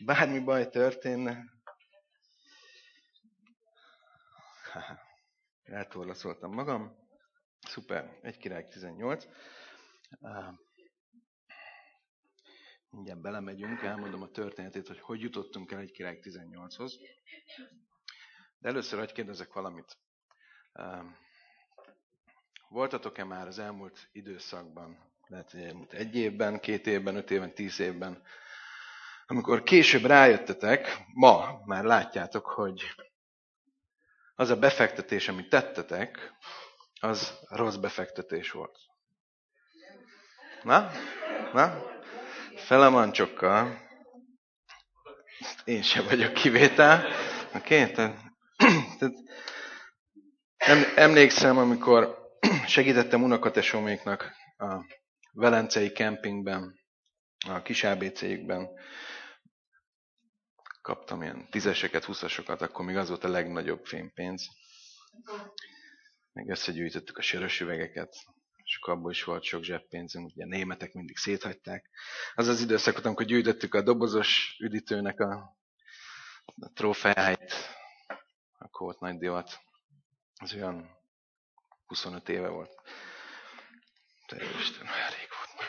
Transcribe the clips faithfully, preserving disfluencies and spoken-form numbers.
bármi baj történne, eltorlaszoltam magam. Szuper, egy király tizennyolc. Mindjárt belemegyünk, elmondom a történetét, hogy hogy jutottunk el egy király tizennyolchoz. De először hadd kérdezek valamit. Voltatok-e már az elmúlt időszakban, lehet, hogy elmúlt egy évben, két évben, öt évben, tíz évben, amikor később rájöttetek, ma már látjátok, hogy az a befektetés, amit tettetek, az rossz befektetés volt. Na? Na? Felemantsokkal. Én sem vagyok kivétel. Oké? Okay? Emlékszem, amikor segítettem unokatesóméknak a velencei kempingben, a kis á bé cé-jükben, kaptam ilyen tízeseket, huszasokat, akkor még az volt a legnagyobb fémpénz. Meg összegyűjtöttük a sörös üvegeket, és akkor abból is volt sok zseppénzünk, ugye a németek mindig széthagyták. Az az időszakot, amikor gyűjtöttük a dobozos üdítőnek a, a trófeáit, akkor volt nagy divat. Az olyan huszonöt éve volt. Te Isten, olyan rég volt.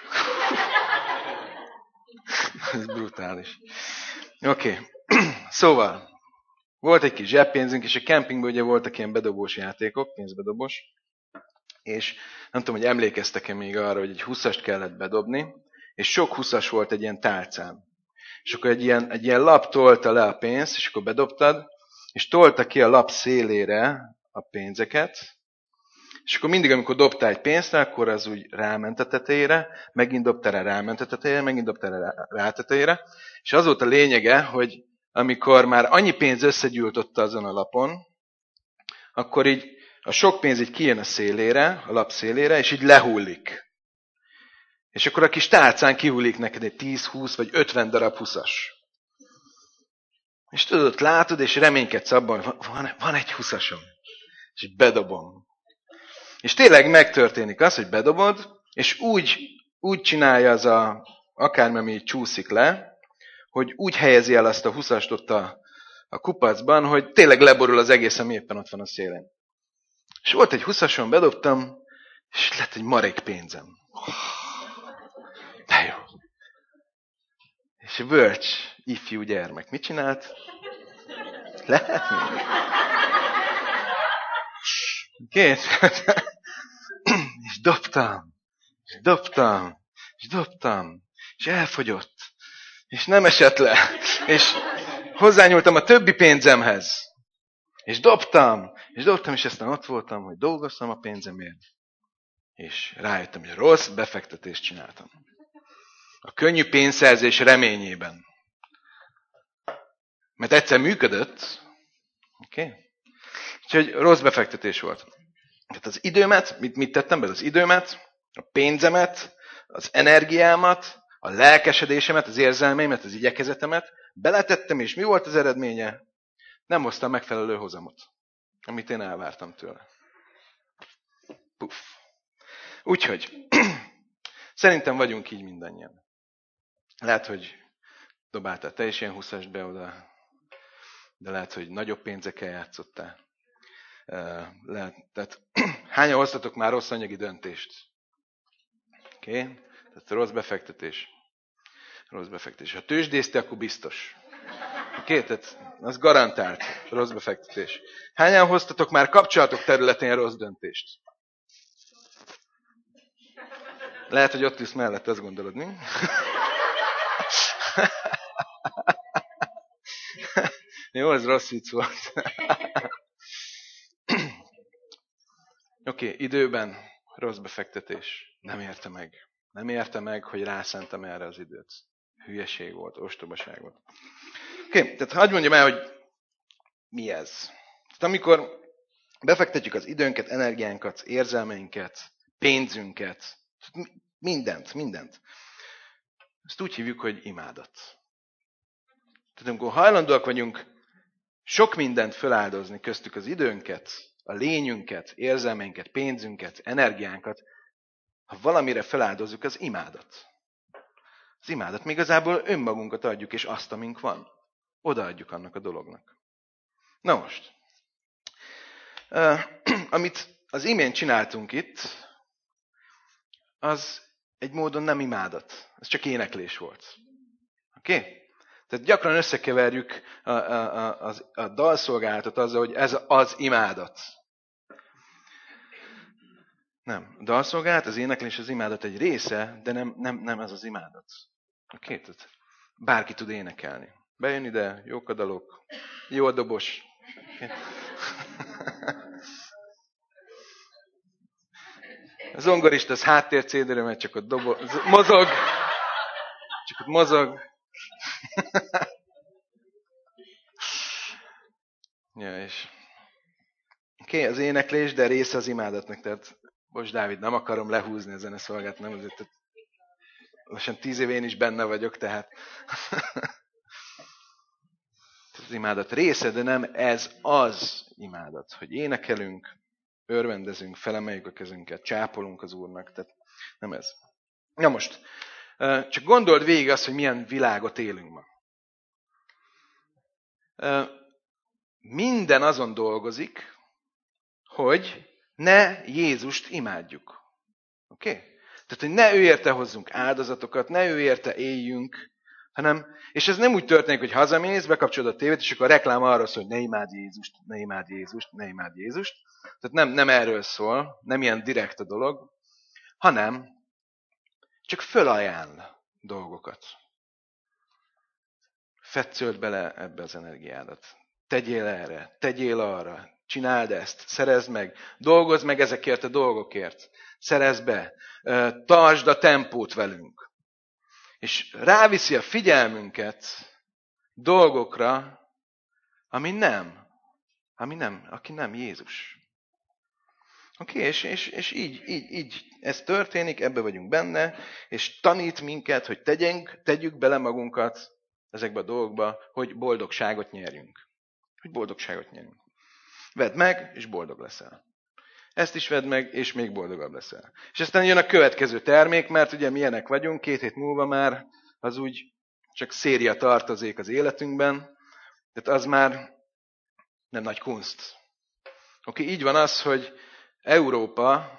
Ez brutális. Oké, okay. Szóval, volt egy kis zseppénzünk, és a kempingben ugye voltak ilyen bedobós játékok, pénzbedobós, és nem tudom, hogy emlékeztek-e még arra, hogy egy huszast kellett bedobni, és sok huszas volt egy ilyen tálcán. És akkor egy ilyen, egy ilyen lap tolta le a pénzt, és akkor bedobtad, és tolta ki a lap szélére a pénzeket, és akkor mindig, amikor dobtál egy pénzt, akkor az úgy ráment a tetejére, megint dobtál rá, ráment a tetejére, megint dobtál rá, rá a tetejére, és az volt a lényege, hogy amikor már annyi pénz összegyűlt azon a lapon, akkor így a sok pénz így kijön a szélére, a lap szélére, és így lehullik. És akkor a kis tálcán kihullik neked egy tíz, húsz vagy ötven darab huszas. És tudod, látod, és reménykedsz abban, hogy van, van egy huszasom. És így bedobom. És tényleg megtörténik az, hogy bedobod, és úgy, úgy csinálja az a akármi, ami csúszik le, hogy úgy helyezi el azt a huszast ott a, a kupacban, hogy tényleg leborul az egész, ami éppen ott van a szélén. És volt egy huszason, bedobtam, és lett egy marék pénzem. De jó. És a bölcs ifjú gyermek mit csinált? Lehet még? Két. És dobtam, és dobtam, és dobtam, és elfogyott, és nem esett le, és hozzányúltam a többi pénzemhez, és dobtam, és dobtam, és aztán ott voltam, hogy dolgoztam a pénzemért, és rájöttem, hogy rossz befektetést csináltam. A könnyű pénzszerzés reményében. Mert egyszer működött, oké? Okay? Úgyhogy rossz befektetés volt. Tehát az időmet, mit, mit tettem be? Az időmet, a pénzemet, az energiámat, a lelkesedésemet, az érzelmeimet, az igyekezetemet beletettem, és mi volt az eredménye? Nem hoztam megfelelő hozamot, amit én elvártam tőle. Puff. Úgyhogy szerintem vagyunk így mindannyian. Lehet, hogy dobáltál te is ilyen huszast be oda, de lehet, hogy nagyobb pénzekkel játszottál. Lehet, tehát hányan hoztatok már rossz anyagi döntést? Oké? Okay? Tehát rossz befektetés. Rossz befektetés. Ha tőzsdézte, akkor biztos. Oké? Okay? Tehát az garantált rossz befektetés. Hányan hoztatok már kapcsolatok területén rossz döntést? Lehet, hogy ott is mellett, azt gondolod, mi? Jó, ez rossz vicc volt. Oké, okay, időben rossz befektetés. Nem érte meg. Nem érte meg, hogy rászentem erre az időt. Hülyeség volt, ostobaság volt. Oké, okay, tehát hadd mondjam el, hogy mi ez. Tehát amikor befektetjük az időnket, energiánkat, érzelmeinket, pénzünket, mindent, mindent. Ezt úgy hívjuk, hogy imádat. Tehát amikor hajlandóak vagyunk sok mindent feláldozni, köztük az időnket, a lényünket, érzelmeinket, pénzünket, energiánkat, ha valamire feláldozzuk, az imádat. Az imádat. Mi igazából önmagunkat adjuk, és azt, amink van. Odaadjuk annak a dolognak. Na most. Uh, amit az imént csináltunk itt, az egy módon nem imádat. Ez csak éneklés volt. Oké? Okay? Tehát gyakran összekeverjük a, a, a, a, a dalszolgálatot azzal, hogy ez az imádat. Nem. A dalszolgálat, az éneklés, az imádat egy része, de nem, nem, nem ez az imádat. Oké? Okay? Tehát bárki tud énekelni. Bejön ide, jók a dalok, jó a dobos. Okay? A zongorista az háttér cédére, mert csak ott dobo, mozog. Csak ott mozog. Ja, és... Oké, okay, az éneklés, de része az imádatnak. Tehát, most Dávid, nem akarom lehúzni a zeneszolgát, nem azért, tehát lassan tíz év én is benne vagyok, tehát az imádat része, de nem ez az imádat, hogy énekelünk, örvendezünk, felemeljük a kezünket, csápolunk az Úrnak, tehát nem ez. Na most, csak gondold végig azt, hogy milyen világot élünk ma. Minden azon dolgozik, hogy ne Jézust imádjuk. Oké? Okay? Tehát, hogy ne ő érte hozzunk áldozatokat, ne ő érte éljünk, hanem, és ez nem úgy történik, hogy hazamész, bekapcsolod a tévét, és akkor a reklám arról szól, hogy ne imád Jézust, ne imád Jézust, ne imád Jézust. Tehát nem, nem erről szól, nem ilyen direkt a dolog, hanem csak fölajánl dolgokat. Fetszöld bele ebbe az energiádat. Tegyél erre, tegyél arra, csináld ezt, szerezd meg, dolgozz meg ezekért a dolgokért, szerezd be, tartsd a tempót velünk. És ráviszi a figyelmünket dolgokra, ami nem, ami nem, aki nem Jézus. Oké, okay, és, és, és így, így, így ez történik, ebbe vagyunk benne, és tanít minket, hogy tegyünk, tegyük bele magunkat ezekbe a dolgokba, hogy boldogságot nyerjünk. Hogy boldogságot nyerjünk. Vedd meg, és boldog leszel. Ezt is vedd meg, és még boldogabb leszel. És aztán jön a következő termék, mert ugye milyenek vagyunk, két hét múlva már az úgy csak széria tartozék az életünkben, tehát az már nem nagy kunst. Oké, okay, így van az, hogy Európa,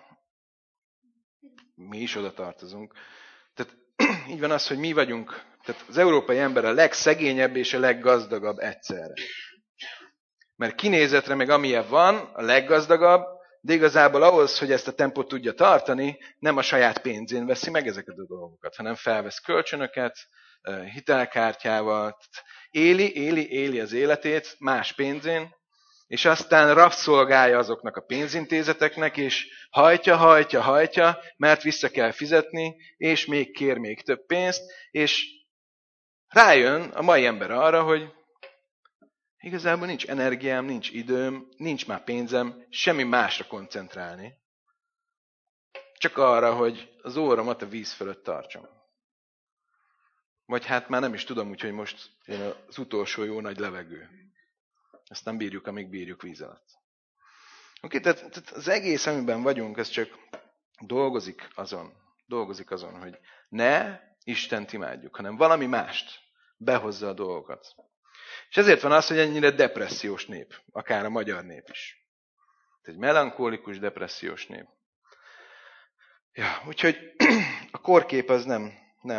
mi is oda tartozunk, tehát így van az, hogy mi vagyunk, tehát az európai ember a legszegényebb és a leggazdagabb egyszerre. Mert kinézetre meg amilyen van, a leggazdagabb, de igazából ahhoz, hogy ezt a tempót tudja tartani, nem a saját pénzén veszi meg ezeket a dolgokat, hanem felvesz kölcsönöket, hitelkártyával, éli, éli, éli az életét más pénzén, és aztán rabszolgálja azoknak a pénzintézeteknek, és hajtja, hajtja, hajtja, mert vissza kell fizetni, és még kér még több pénzt, és rájön a mai ember arra, hogy igazából nincs energiám, nincs időm, nincs már pénzem, semmi másra koncentrálni. Csak arra, hogy az óramat a víz fölött tartsam. Vagy hát már nem is tudom, úgyhogy most jön az utolsó jó nagy levegő. Ezt nem bírjuk, amíg bírjuk víz alatt. Oké, tehát, tehát az egész, amiben vagyunk, ez csak dolgozik azon, dolgozik azon, hogy ne Istent imádjuk, hanem valami mást behozza a dolgokat. És ezért van az, hogy ennyire depressziós nép, akár a magyar nép is. Egy melankólikus, depressziós nép. Ja, úgyhogy a korkép az nem, nem,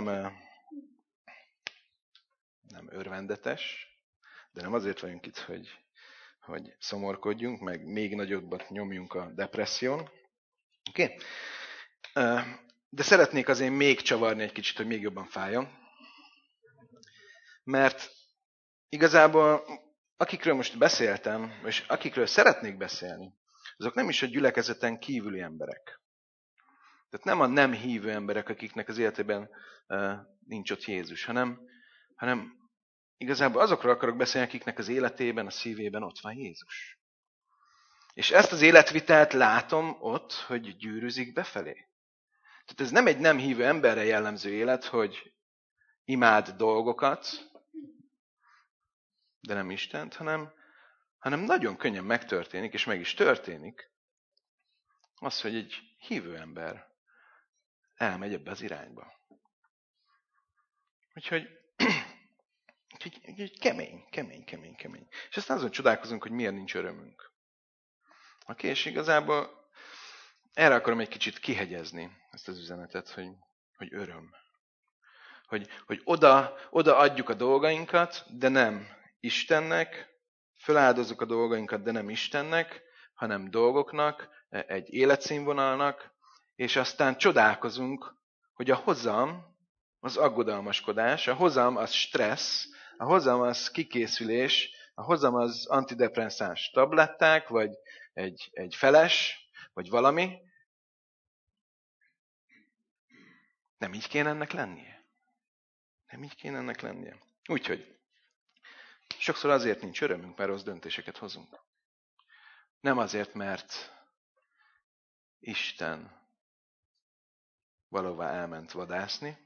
nem örvendetes, de nem azért vagyunk itt, hogy, hogy szomorkodjunk, meg még nagyobbat nyomjunk a depresszión. Oké? Okay? De szeretnék azért még csavarni egy kicsit, hogy még jobban fájjon. Mert igazából akikről most beszéltem, és akikről szeretnék beszélni, azok nem is a gyülekezeten kívüli emberek. Tehát nem a nem hívő emberek, akiknek az életében uh, nincs ott Jézus, hanem, hanem igazából azokról akarok beszélni, akiknek az életében, a szívében ott van Jézus. És ezt az életvitelt látom ott, hogy gyűrűzik befelé. Tehát ez nem egy nem hívő emberre jellemző élet, hogy imád dolgokat, de nem Istent, hanem, hanem nagyon könnyen megtörténik, és meg is történik az, hogy egy hívő ember elmegy ebbe az irányba. Úgyhogy, úgyhogy, úgyhogy kemény, kemény, kemény, kemény. És aztán azon csodálkozunk, hogy miért nincs örömünk. Oké, és igazából erre akarom egy kicsit kihegyezni ezt az üzenetet, hogy, hogy öröm. Hogy, hogy oda, oda adjuk a dolgainkat, de nem Istennek, föláldozzuk a dolgainkat, de nem Istennek, hanem dolgoknak, egy életszínvonalnak, és aztán csodálkozunk, hogy a hozam az aggodalmaskodás, a hozam az stressz, a hozam az kikészülés, a hozam az antidepresszáns tabletták, vagy egy, egy feles, vagy valami. Nem így kéne ennek lennie. Nem így kéne ennek lennie. Úgyhogy sokszor azért nincs örömünk, mert rossz döntéseket hozunk. Nem azért, mert Isten valahová elment vadászni,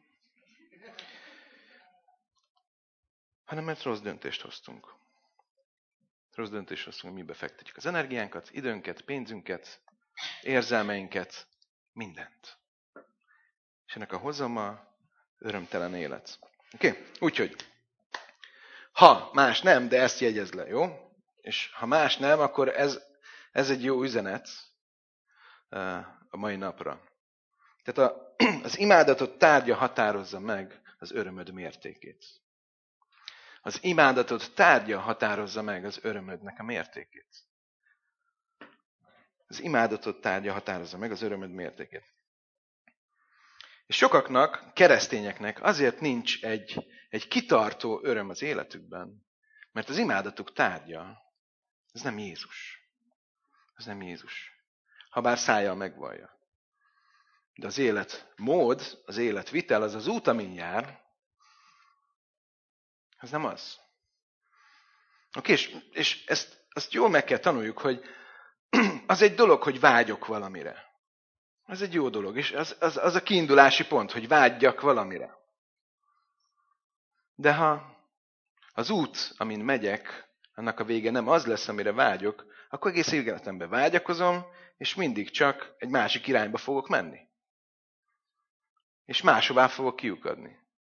hanem mert rossz döntést hoztunk. Rossz döntést hoztunk, hogy mi befektetjük az energiánkat, időnket, pénzünket, érzelmeinket, mindent. És ennek a hozama örömtelen élet. Oké? Okay? Úgyhogy, ha más nem, de ezt jegyezd le, jó? És ha más nem, akkor ez, ez egy jó üzenet a mai napra. Tehát a, az imádatot tárgya határozza meg az örömöd mértékét. Az imádatot tárgya határozza meg az örömödnek a mértékét. Az imádatot tárgya határozza meg az örömöd mértékét. És sokaknak, keresztényeknek azért nincs egy, egy kitartó öröm az életükben, mert az imádatuk tárgya, ez nem Jézus. Ez nem Jézus. Habár szájjal megvallja. De az életmód, az életvitel, az az út, amin jár, az nem az. Oké, és, és ezt, ezt jól meg kell tanuljuk, hogy az egy dolog, hogy vágyok valamire. Ez egy jó dolog, és az, az, az a kiindulási pont, hogy vágyjak valamire. De ha az út, amin megyek, annak a vége nem az lesz, amire vágyok, akkor egész életemben vágyakozom, és mindig csak egy másik irányba fogok menni. És máshová fogok kiukadni.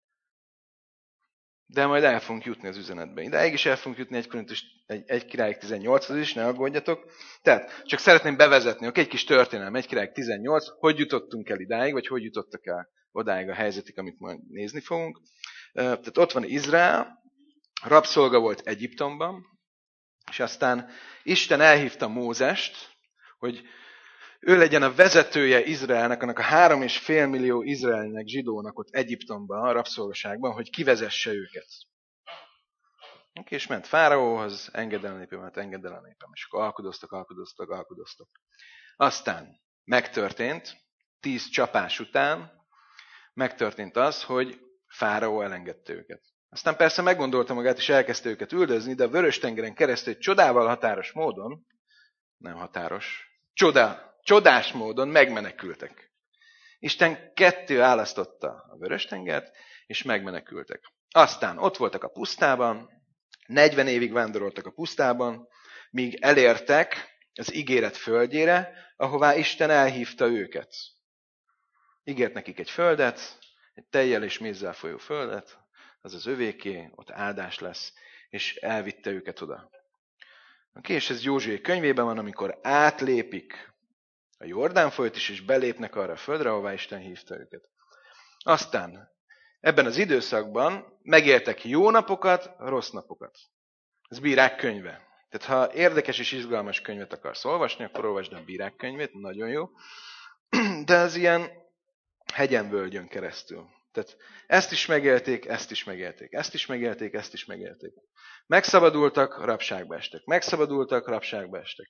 De majd el fogunk jutni az üzenetbe. Ideig is el fogunk jutni egy, Korintus, egy, egy királyok tizennyolchoz is, ne aggódjatok. Tehát csak szeretném bevezetni, oké, egy kis történelem, egy királyok tizennyolc, hogy jutottunk el idáig, vagy hogy jutottak el odáig a helyzetik, amit majd nézni fogunk. Tehát ott van Izrael, rabszolga volt Egyiptomban, és aztán Isten elhívta Mózest, hogy ő legyen a vezetője Izraelnek, annak a három és fél millió izraelnek, zsidónak ott Egyiptomban, a rabszolgaságban, hogy kivezesse őket. Okay, és ment Fáraóhoz, engedd el a népem, hát engedd el a népem. És akkor alkudoztak, alkudoztak, alkudoztak. Aztán megtörtént, tíz csapás után, megtörtént az, hogy Fáraó elengedte őket. Aztán persze meggondolta magát, és elkezdte őket üldözni, de a Vörös-tengeren keresztül egy csodával határos módon, nem határos, csoda, csodás módon megmenekültek. Isten ketté választotta a Vörös-tengert, és megmenekültek. Aztán ott voltak a pusztában, negyven évig vándoroltak a pusztában, míg elértek az ígéret földjére, ahová Isten elhívta őket. Ígért nekik egy földet, egy tejjel és mézzel folyó földet, az az övéké, ott áldás lesz, és elvitte őket oda. Oké, és ez Józsué könyvében van, amikor átlépik a Jordán folyót is, és belépnek arra a földre, ahová Isten hívta őket. Aztán ebben az időszakban megéltek jó napokat, rossz napokat. Ez Bírák könyve. Tehát ha érdekes és izgalmas könyvet akarsz olvasni, akkor olvasd a Bírák könyvét, nagyon jó. De ez ilyen hegyen-völgyön keresztül. Tehát ezt is megélték, ezt is megélték, ezt is megélték, ezt is megélték. Megszabadultak, rabságba estek. Megszabadultak, rabságba estek.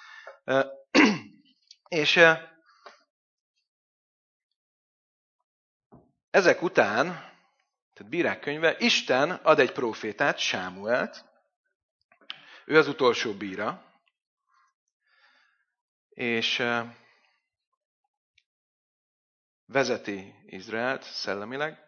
És ezek után, tehát Bírák könyve, Isten ad egy prófétát, Sámuelt, ő az utolsó bíra, és vezeti Izraelt szellemileg,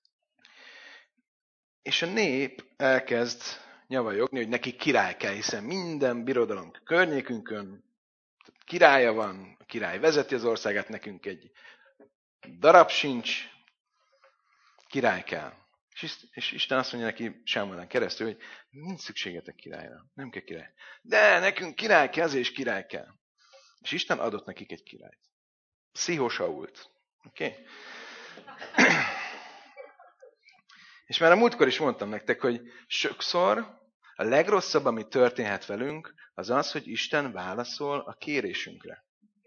és a nép elkezd nyavajogni, hogy neki király kell, hiszen minden birodalom környékünkön királya van, a király vezeti az országát, nekünk egy darab sincs, király kell. És, és Isten azt mondja neki Sámuelen keresztül, hogy nincs szükségetek királyra. Nem kell király. De nekünk király kell, azért is király kell. És Isten adott nekik egy királyt. Szihó Sault. Oké? Okay? És már a múltkor is mondtam nektek, hogy sokszor a legrosszabb, ami történhet velünk, az az, hogy Isten válaszol a kérésünkre.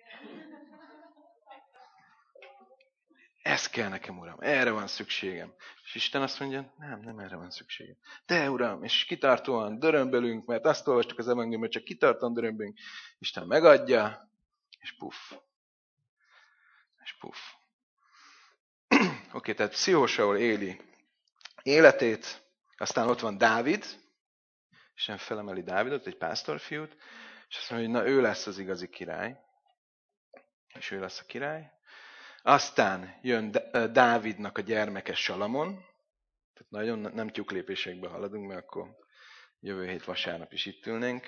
Ez kell nekem, Uram, erre van szükségem. És Isten azt mondja, nem, nem erre van szükségem. De, Uram, és kitartóan dörömbölünk, mert azt olvastuk az evangéliumban, csak kitartóan dörömbölünk. Isten megadja, és puff. És puff. Oké, okay, tehát Szihó Saul éli életét, aztán ott van Dávid, Isten felemeli Dávidot, egy pásztorfiút, és azt mondja, hogy na ő lesz az igazi király. És ő lesz a király. Aztán jön Dávidnak a gyermeke Salamon. Tehát nagyon nem tyúklépésekbe haladunk, mert akkor jövő hét vasárnap is itt ülnénk.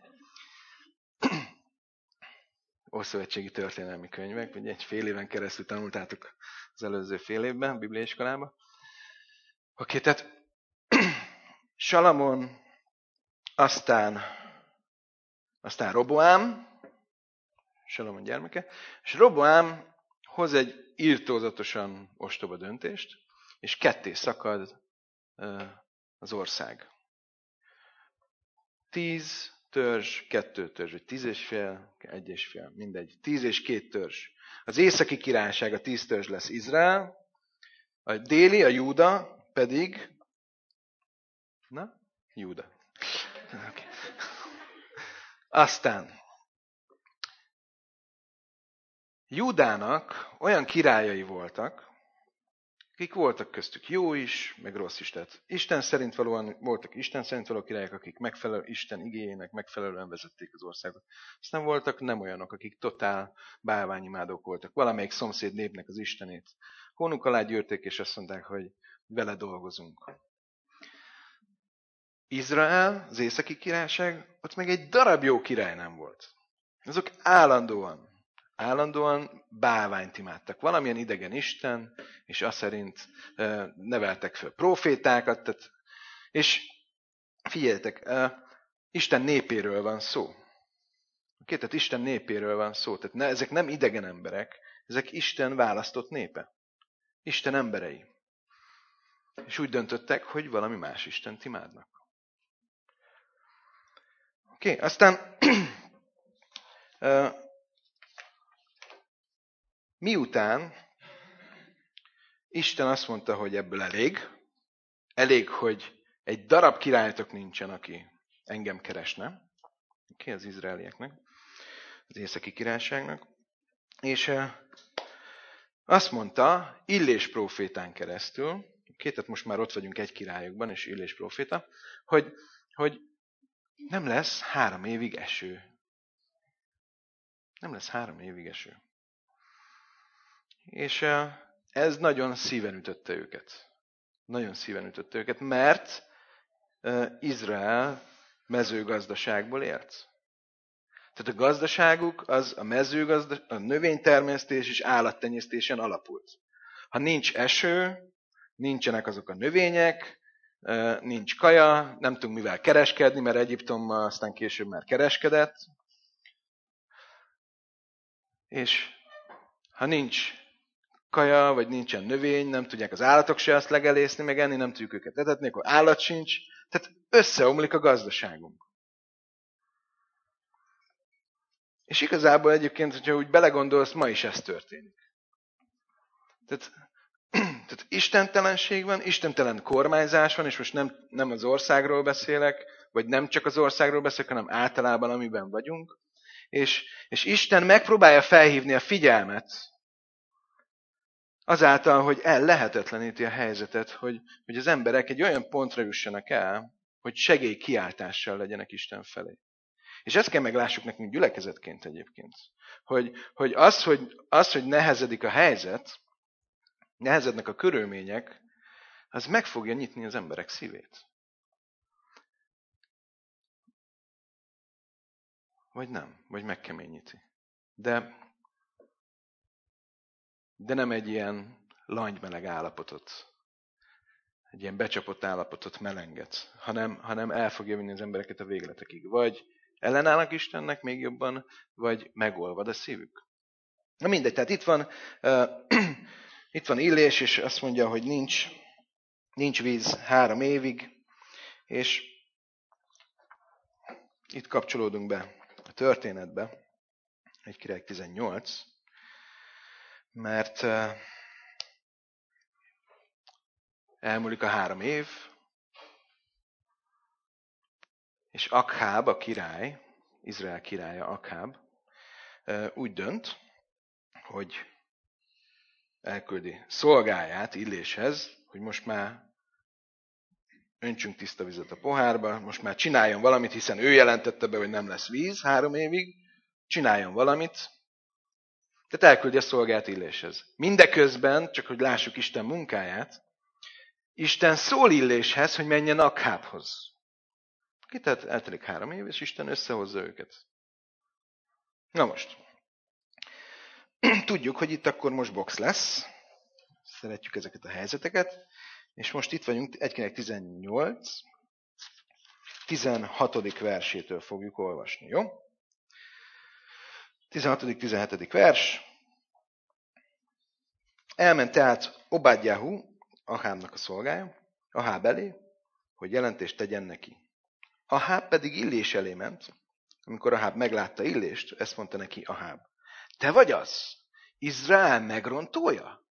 Ószövetségi történelmi könyvek, ugye egy fél éven keresztül tanultátok az előző fél évben, bibliaiskolába. Oké, tehát Salamon, aztán, aztán Roboám, Salamon gyermeke, és Roboám hoz egy irtózatosan ostoba döntést, és ketté szakad az ország. Tíz törzs, kettő törzs, vagy tíz és fél, egy és fél, mindegy. Tíz és két törzs. Az északi királyság, a tíz törzs lesz Izrael, a déli, a Júda pedig, na, Júda. Okay. Aztán Júdának olyan királyai voltak, akik voltak köztük jó is, meg rossz is. Tehát Isten szerint valóan voltak Isten szerint való királyok, akik megfelelő, Isten igéjének megfelelően vezették az országot. Aztán voltak nem olyanok, akik totál bálványimádók voltak. Valamelyik szomszéd népnek az istenét hónuk alá gyűrték, és azt mondták, hogy vele dolgozunk. Izrael, az északi királyság, ott meg egy darab jó király nem volt. Azok állandóan Állandóan bálványt imádtak. Valamilyen idegen isten, és azt szerint neveltek föl profétákat. Tehát, és figyeljetek, Isten népéről van szó. Oké, tehát Isten népéről van szó. Tehát ne, ezek nem idegen emberek, ezek Isten választott népe. Isten emberei. És úgy döntöttek, hogy valami más Istent imádnak. Oké, aztán miután Isten azt mondta, hogy ebből elég, elég, hogy egy darab királytok nincsen, aki engem keresne, ki az izraelieknek, az északi királyságnak, és azt mondta Illés prófétán keresztül, tehát most már ott vagyunk egy királyokban, és Illés próféta, hogy, hogy nem lesz három évig eső. Nem lesz három évig eső. És ez nagyon szíven ütötte őket. Nagyon szíven ütötte őket, mert Izrael mezőgazdaságból élt. Tehát a gazdaságuk az a mezőgazdaság, a növénytermesztés és állattenyésztésen alapult. Ha nincs eső, nincsenek azok a növények, nincs kaja, nem tudunk mivel kereskedni, mert Egyiptommal aztán később már kereskedett. És ha nincs kaja, vagy nincsen növény, nem tudják az állatok se azt legelészni, meg enni, nem tudjuk őket etetni, akkor állat sincs. Tehát összeomlik a gazdaságunk. És igazából egyébként, hogyha úgy belegondolsz, ma is ez történik. Tehát, tehát istentelenség van, istentelen kormányzás van, és most nem, nem az országról beszélek, vagy nem csak az országról beszélek, hanem általában amiben vagyunk. És, és Isten megpróbálja felhívni a figyelmet azáltal, hogy el lehetetleníti a helyzetet, hogy, hogy az emberek egy olyan pontra jussanak el, hogy segélykiáltással legyenek Isten felé. És ezt kell meglássuk nekünk gyülekezetként egyébként. Hogy, hogy, az, hogy az, hogy nehezedik a helyzet, nehezednek a körülmények, az meg fogja nyitni az emberek szívét. Vagy nem, vagy megkeményíti. De, de nem egy ilyen langymeleg állapotot egy ilyen becsapott állapotot melengetsz, hanem, hanem el fogja vinni az embereket a végletekig. Vagy ellenállnak Istennek még jobban, vagy megolvad a szívük. Na mindegy, tehát itt van, uh, itt van Illés, és azt mondja, hogy nincs, nincs víz három évig, és itt kapcsolódunk be a történetbe, egy Királyok tizennyolc, mert uh, elmúlik a három év, és Akháb, a király, Izrael királya Akháb, úgy dönt, hogy elküldi szolgáját Illéshez, hogy most már öntsünk tiszta vizet a pohárba, most már csináljon valamit, hiszen ő jelentette be, hogy nem lesz víz három évig, csináljon valamit. Tehát elküldi a szolgáját Illéshez. Mindeközben, csak hogy lássuk Isten munkáját, Isten szól Illéshez, hogy menjen Akhábhoz. Tehát eltelik három év, és Isten összehozza őket. Na most. Tudjuk, hogy itt akkor most box lesz. Szeretjük ezeket a helyzeteket. És most itt vagyunk, egy Királyok tizennyolc, tizenhatodik versétől fogjuk olvasni, jó? tizenhatodik tizenhetedik vers. Elment tehát Obádjáhu, Ahábnak a szolgája, Aháb elé, hogy jelentést tegyen neki. Aháb pedig Illés elé ment. Amikor Aháb meglátta Illést, ezt mondta neki Aháb. Te vagy az? Izrael megrontója?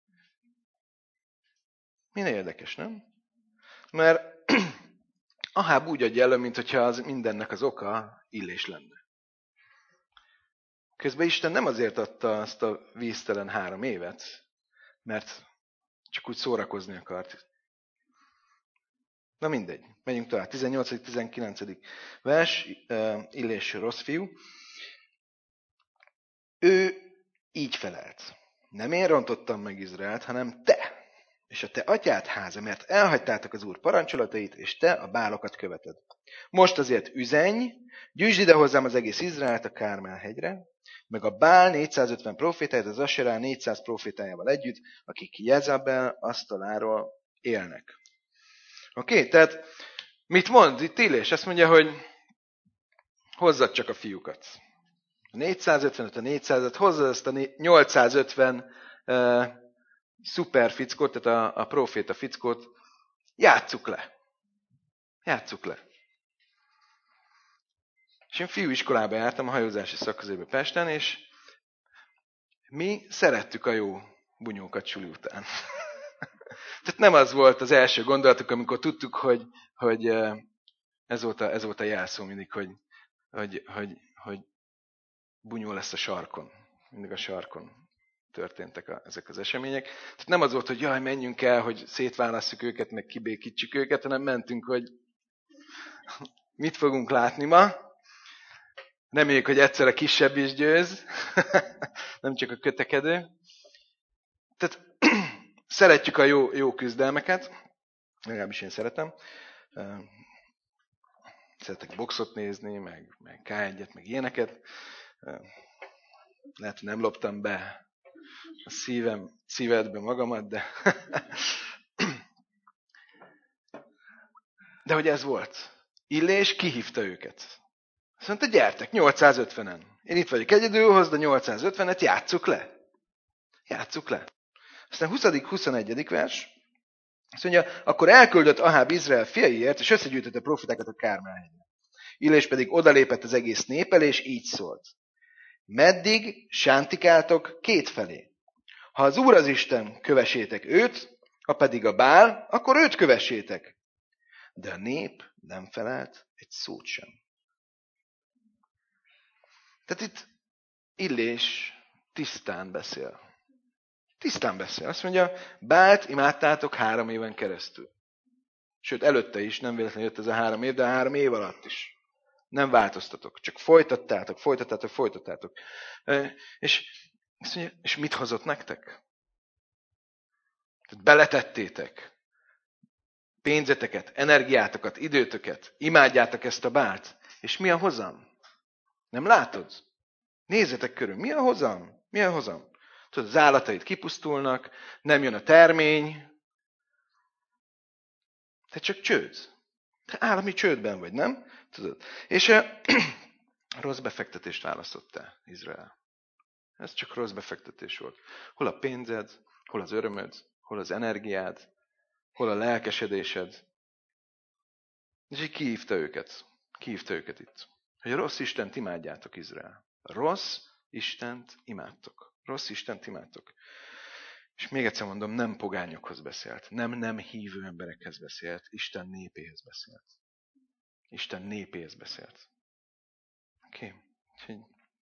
Milyen érdekes, nem? Mert Aháb úgy adja elő, mintha az mindennek az oka Illés lenne. Közben Isten nem azért adta azt a víztelen három évet, mert csak úgy szórakozni akart. Na mindegy, megyünk tovább. tizennyolcadik tizenkilencedik vers, Illés rossz fiú. Ő így felelt. Nem én rontottam meg Izraelt, hanem te, és a te atyád háza, mert elhagytátok az Úr parancsolatait, és te a bálokat követed. Most azért üzenj, gyűjtsd ide hozzám az egész Izraelt a Kármel hegyre, meg a Bál négyszázötven profétáját, az Aserá négyszáz profétájával együtt, akik Jezabel asztaláról élnek. Oké, okay, tehát mit mond itt Illés? Azt mondja, hogy hozzad csak a fiúkat. A négyszázötvenet, a négyszázat, hozzad ezt a nyolcszázötven uh, szuper fickót, tehát a, a proféta fickót, játsszuk le. Játsszuk le. És én fiúiskolába jártam, a hajózási szakközébe Pesten, és mi szerettük a jó bunyókat suli után. Tehát nem az volt az első gondolatuk, amikor tudtuk, hogy, hogy ez, volt a, ez volt a jelszó mindig, hogy, hogy, hogy, hogy bunyó lesz a sarkon. Mindig a sarkon történtek a, ezek az események. Tehát nem az volt, hogy jaj, menjünk el, hogy szétválasszuk őket, meg kibékítsük őket, hanem mentünk, hogy mit fogunk látni ma. Reméljük, hogy egyszer a kisebb is győz, nem csak a kötekedő. Tehát szeretjük a jó, jó küzdelmeket, legalábbis én szeretem. Szeretek boxot nézni, meg, meg ká egyet, meg ilyeneket. Lehet, hogy nem loptam be a szívem, szívedbe magamat, de... de hogy ez volt. Illés kihívta őket. Azt mondta, gyertek, nyolcszázötvenen. Én itt vagyok egyedül, hozd a nyolcszázötvenet, játsszuk le. Játsszuk le. Aztán huszadik huszonegyedik vers. Azt mondja, akkor elküldött Aháb Izrael fiaiért, és összegyűjtette a profitákat a Kármel-hegyre. Illés pedig odalépett az egész nép elé, és így szólt. Meddig sántikáltok kétfelé? Ha az Úr az Isten, kövessétek őt, ha pedig a Bál, akkor őt kövessétek. De a nép nem felelt egy szót sem. Tehát itt Illés tisztán beszél. Tisztán beszél. Azt mondja, Bált imádtátok három éven keresztül. Sőt, előtte is, nem véletlenül jött ez a három év, de a három év alatt is. Nem változtatok, csak folytattátok, folytattátok, folytattátok. És, azt mondja, és mit hozott nektek? Tehát beletettétek pénzeteket, energiátokat, időtöket, imádjátok ezt a Bált. És mi a hozam? Nem látod? Nézzetek körül, mi a hozam? Mi a hozam? Tudod, az állataid kipusztulnak, nem jön a termény, Te csak csőd. Te állami csődben vagy, nem? Tudod? És e, rossz befektetést választottál, Izrael. Ez csak rossz befektetés volt. Hol a pénzed, hol az örömöd, hol az energiád, hol a lelkesedésed. És így kihívta őket. Kihívta őket itt. Hogy a rossz Istent imádjátok, Izrael. A rossz Istent imádtok. Rossz Istent imádtok. És még egyszer mondom, nem pogányokhoz beszélt. Nem nem hívő emberekhez beszélt. Isten népéhez beszélt. Isten népéhez beszélt. Oké. Okay.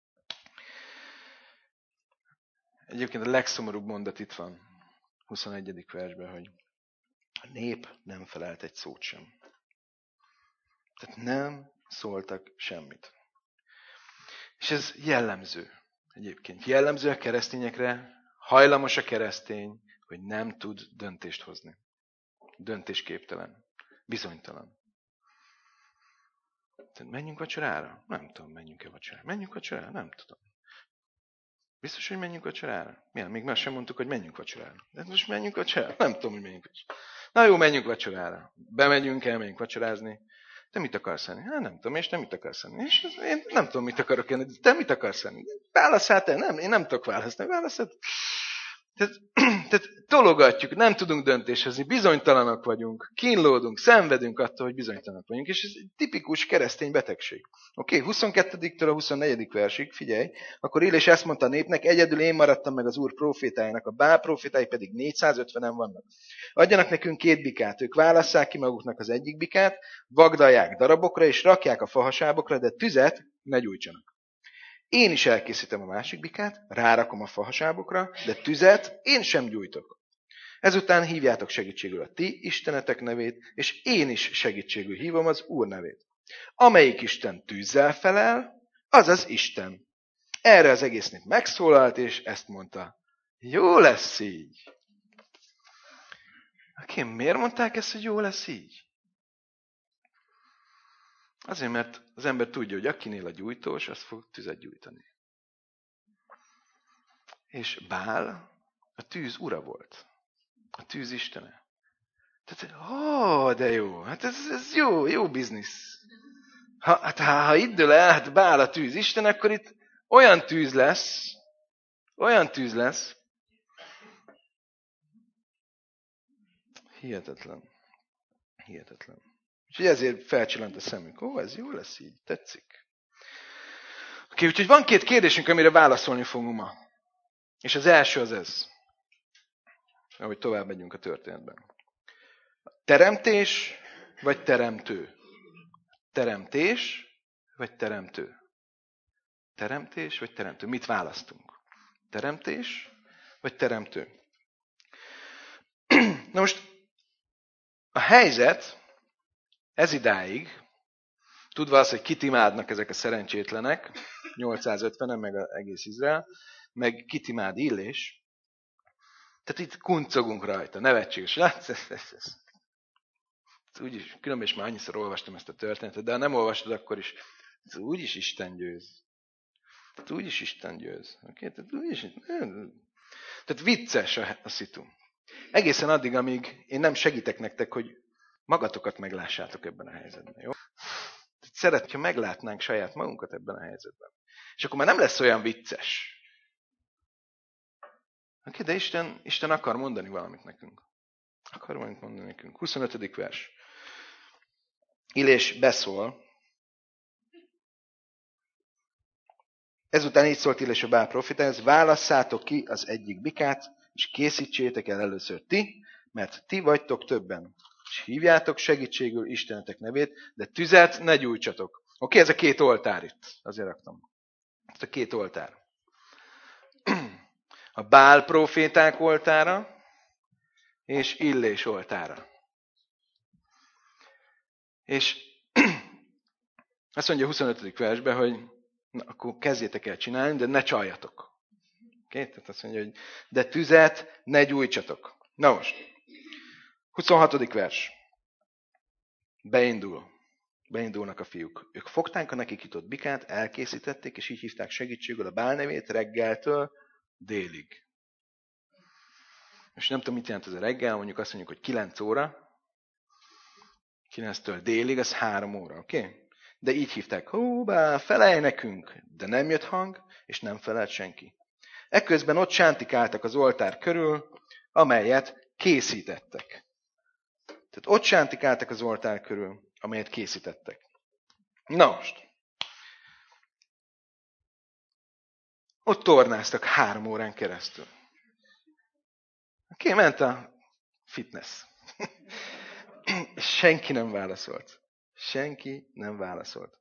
Egyébként a legszomorúbb mondat itt van. huszonegyedik versben, hogy a nép nem felelt egy szót sem. Tehát nem szóltak semmit. És ez jellemző egyébként. Jellemző a keresztényekre, hajlamos a keresztény, hogy nem tud döntést hozni. Döntésképtelen. Bizonytalan. Tehát menjünk vacsorára? Nem tudom, menjünk-e vacsorára. Menjünk vacsorára? Nem tudom. Biztos, hogy menjünk vacsorára? Milyen? Még már sem mondtuk, hogy menjünk vacsorára. De most menjünk vacsorára? Nem tudom, hogy menjünk vacsorára. Na jó, menjünk vacsorára. Bemegyünk, elmenjünk vacsorázni. Te mit akarsz enni? Hát nem tudom, és te mit akarsz enni? És én nem tudom, mit akarok enni. Te mit akarsz enni? Válasszál te? Nem, én nem tudok választani. Válaszol? Tehát, tehát tologatjuk, nem tudunk döntéshozni, bizonytalanok vagyunk, kínlódunk, szenvedünk attól, hogy bizonytalanok vagyunk, és ez egy tipikus keresztény betegség. Oké, okay, huszonkettőtől a huszonnegyedik versig, figyelj, akkor Élés ezt mondta a népnek, egyedül én maradtam meg az Úr profétájának, a Bál profétái pedig négyszázötvenen vannak. Adjanak nekünk két bikát, ők válasszák ki maguknak az egyik bikát, vagdalják darabokra, és rakják a fahasábokra, de tüzet ne gyújtsanak. Én is elkészítem a másik bikát, rárakom a fahasábokra, de tüzet én sem gyújtok. Ezután hívjátok segítségül a ti istenetek nevét, és én is segítségül hívom az Úr nevét. Amelyik Isten tűzzel felel, az az Isten. Erre az egész nép megszólalt, és ezt mondta. Jó lesz így. Oké, miért mondták ezt, hogy jó lesz így? Azért, mert az ember tudja, hogy akinél a gyújtós, az fog tüzet gyújtani. És Bál a tűz ura volt. A tűz istene. Tehát, ó, de jó, hát ez, ez jó, jó biznisz. Ha, hát, ha, ha itt dől el, hát Bál a tűz isten, akkor itt olyan tűz lesz, olyan tűz lesz. Hihetetlen. Hihetetlen. Úgyhogy ezért felcsillant a szemünk. Ó, ez jó lesz így, tetszik. Oké, úgyhogy van két kérdésünk, amire válaszolni fogunk ma. És az első az ez. Ahogy tovább megyünk a történetben. Teremtés vagy teremtő? Teremtés vagy teremtő? Teremtés vagy teremtő? Mit választunk? Teremtés vagy teremtő? Na most a helyzet ez idáig, tudva az, hogy kit imádnak ezek a szerencsétlenek, nyolcszázötvenen, meg az egész Izrael, meg kit imád Illés, tehát itt kuncogunk rajta, nevetséges. Látsz? Ez, ez, ez. Úgyis, különben is már annyiszor olvastam ezt a történetet, de ha nem olvastad, akkor is, ez úgyis Isten győz. Tehát úgyis Isten győz. Okay? Tehát, úgyis, tehát vicces a, a szitu. Egészen addig, amíg én nem segítek nektek, hogy magatokat meglássátok ebben a helyzetben. Jó? Szeretném, ha meglátnánk saját magunkat ebben a helyzetben. És akkor már nem lesz olyan vicces. Okay, de Isten, Isten akar mondani valamit nekünk. Akar valamit mondani nekünk. huszonötödik vers. Illés beszól. Ezután így szólt Illés a Bál profétájához, válasszátok ki az egyik bikát, és készítsétek el először ti, mert ti vagytok többen. És hívjátok segítségül Istenetek nevét, de tüzet ne gyújtsatok. Oké, okay, ez a két oltár itt. Azért raktam. Ez a két oltár. A Bál proféták oltára, és Illés oltára. És azt mondja a huszonötödik versben, hogy na, akkor kezdjétek el csinálni, de ne csaljatok. Okay? Tehát azt mondja, hogy de tüzet ne gyújtsatok. Na most, huszonhatodik vers. Beindul. Beindulnak a fiúk. Ők fogták a nekik jutott bikát, elkészítették, és így hívták segítségül a Bál nevét reggeltől délig. És nem tudom, mit jelent ez a reggel, mondjuk azt mondjuk, hogy kilenc óra. kilenctől délig, az három óra, oké? Okay? De így hívták, hóbá, felelj nekünk! De nem jött hang, és nem felelt senki. Ekközben ott sántikáltak az oltár körül, amelyet készítettek. Tehát ott sántikáltak az oltár körül, amelyet készítettek. Na most. Ott tornáztak három órán keresztül. Oké, ment a fitness. És senki nem válaszolt. Senki nem válaszolt.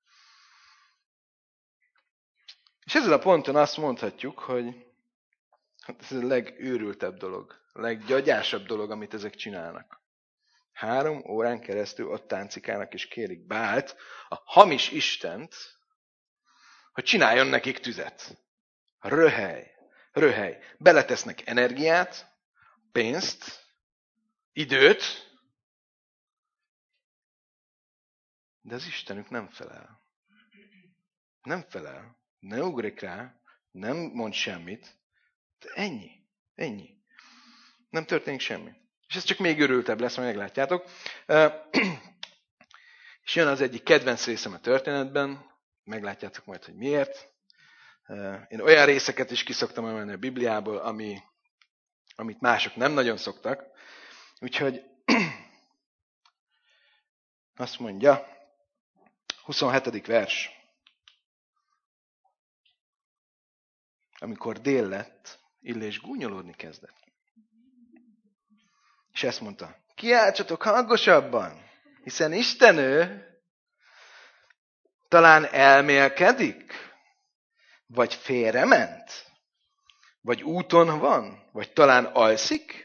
És ezen a ponton azt mondhatjuk, hogy ez a legőrültebb dolog, a leggyagyásabb dolog, amit ezek csinálnak. Három órán keresztül ott táncikálnak és kérik Bált, a hamis Istent, hogy csináljon nekik tüzet. Röhely, röhely. Beletesznek energiát, pénzt, időt, de az Istenük nem felel. Nem felel. Ne ugrik rá, nem mond semmit. De ennyi. Ennyi. Nem történik semmi. És ez csak még örültebb lesz, majd meglátjátok. És jön az egyik kedvenc részem a történetben. Meglátjátok majd, hogy miért. Én olyan részeket is kiszoktam emelni a Bibliából, ami, amit mások nem nagyon szoktak. Úgyhogy azt mondja, huszonhetedik vers. Amikor dél lett, Illés gúnyolódni kezdett. És ezt mondta, kiáltsatok hangosabban, hiszen Isten ő talán elmélkedik, vagy félrement, vagy úton van, vagy talán alszik,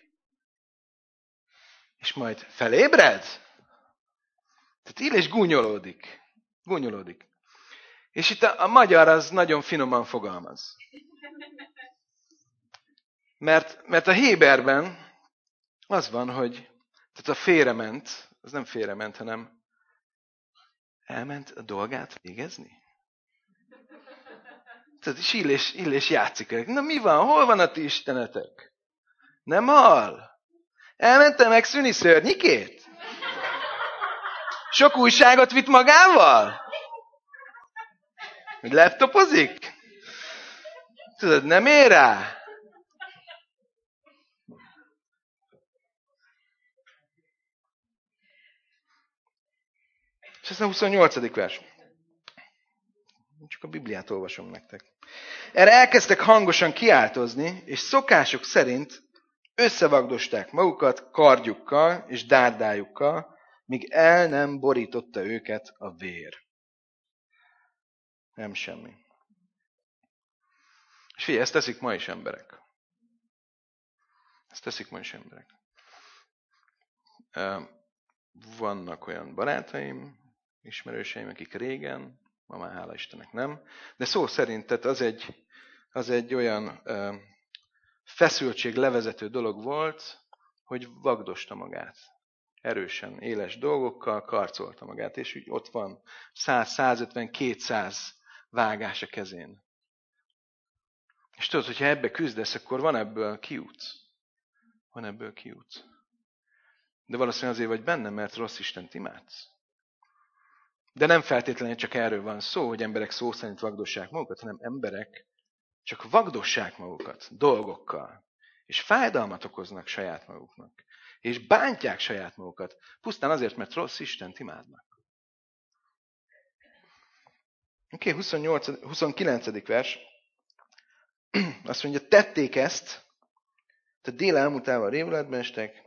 és majd felébred. Tehát Illés gúnyolódik. Gúnyolódik. És itt a, a magyar az nagyon finoman fogalmaz. Mert, mert a héberben az van, hogy tehát a félrement, az nem félrement, hanem elment a dolgát végezni. Tehát is Illés, Illés játszik. Na mi van? Hol van a ti istenetek? Nem hall? Elmentem megszűni szörnyikét? Sok újságot vitt magával? Hogy laptopozik? Tudod, nem ér rá? És ez a huszonnyolcadik vers. Csak a Bibliát olvasom nektek. Erre elkezdtek hangosan kiáltozni, és szokásuk szerint összevagdosták magukat kardjukkal és dárdájukkal, míg el nem borította őket a vér. Nem semmi. És figyelj, ezt teszik ma is emberek. Ezt teszik ma is emberek. Vannak olyan barátaim, ismerőseim, akik régen, ma már hála Istennek nem, de szó szerint tehát az egy, az egy olyan ö, feszültség levezető dolog volt, hogy vagdosta magát. Erősen, éles dolgokkal karcolta magát, és úgy ott van száz, százötven, kétszáz vágás a kezén. És tudod, hogyha ebbe küzdesz, akkor van ebből kiút. Van ebből kiút. De valószínűleg azért vagy benne, mert rossz Istent imádsz. De nem feltétlenül csak erről van szó, hogy emberek szó szerint vagdossák magukat, hanem emberek csak vagdossák magukat dolgokkal. És fájdalmat okoznak saját maguknak. És bántják saját magukat. Pusztán azért, mert rossz Istent imádnak. Oké, okay, huszonkilencedik vers. Azt mondja, tették ezt, tehát dél elmúltával rémületben estek,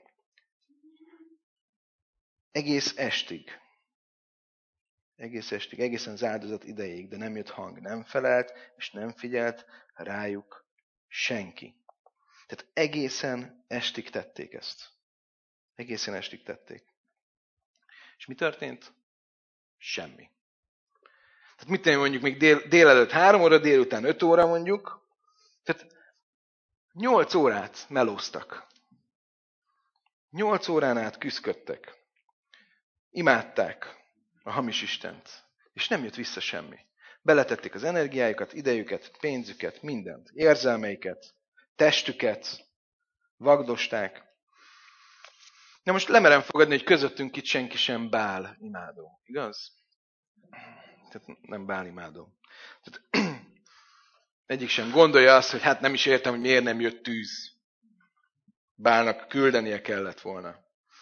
egész estig. Egész estig, egészen az áldozat idejéig, de nem jött hang, nem felelt, és nem figyelt rájuk senki. Tehát egészen estig tették ezt. Egészen estig tették. És mi történt? Semmi. Tehát mit tenni mondjuk még dél, délelőtt három óra, délután öt óra mondjuk. Tehát nyolc órát melóztak. Nyolc órán át küszködtek. Imádták a hamis Istent. És nem jött vissza semmi. Beletették az energiájukat, idejüket, pénzüket, mindent. Érzelmeiket, testüket, vagdosták. Na most lemerem fogadni, hogy közöttünk itt senki sem Bál imádó. Igaz? Tehát nem Bál imádó. Tehát, egyik sem gondolja azt, hogy hát nem is értem, hogy miért nem jött tűz. Bálnak küldenie kellett volna.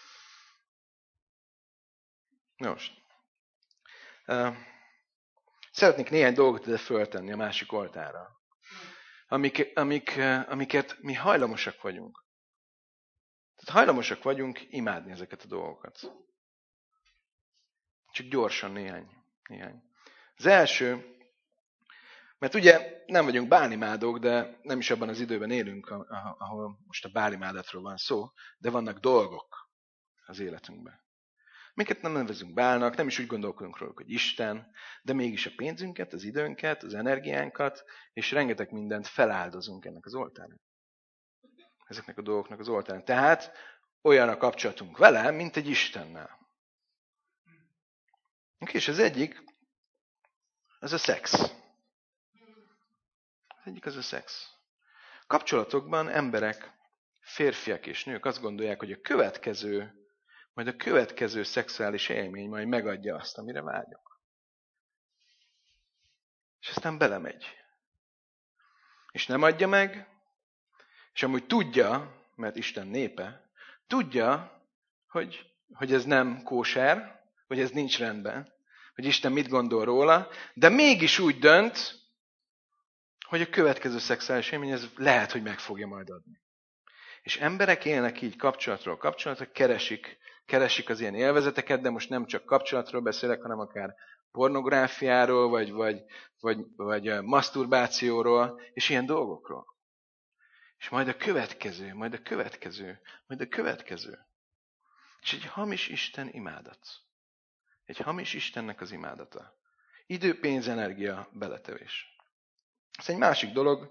Most. Uh, szeretnék néhány dolgot ide föltenni a másik oltára. Amik, amik, uh, amiket mi hajlamosak vagyunk. Tehát hajlamosak vagyunk imádni ezeket a dolgokat. Csak gyorsan néhány. néhány. Az első, mert ugye nem vagyunk bálimádók, de nem is abban az időben élünk, ahol most a bálimádatról van szó, de vannak dolgok az életünkben. Minket nem nevezünk bálnak, nem is úgy gondolkodunk róluk, hogy Isten, de mégis a pénzünket, az időnket, az energiánkat, és rengeteg mindent feláldozunk ennek az oltárnak. Ezeknek a dolgoknak az oltárnak. Tehát olyan a kapcsolatunk vele, mint egy Istennel. És az egyik, az a szex. Az egyik az a szex. Kapcsolatokban emberek, férfiak és nők azt gondolják, hogy a következő, majd a következő szexuális élmény majd megadja azt, amire vágyok. És aztán belemegy. És nem adja meg, és amúgy tudja, mert Isten népe, tudja, hogy, hogy ez nem kóser, hogy ez nincs rendben, hogy Isten mit gondol róla, de mégis úgy dönt, hogy a következő szexuális élmény ez lehet, hogy meg fogja majd adni. És emberek élnek így kapcsolatról kapcsolatra, keresik, keresik az ilyen élvezeteket, de most nem csak kapcsolatról beszélek, hanem akár pornográfiáról, vagy, vagy, vagy, vagy maszturbációról, és ilyen dolgokról. És majd a következő, majd a következő, majd a következő. És egy hamis Isten imádat. Egy hamis Istennek az imádata. Idő, pénz, energia, beletevés. Ez egy másik dolog.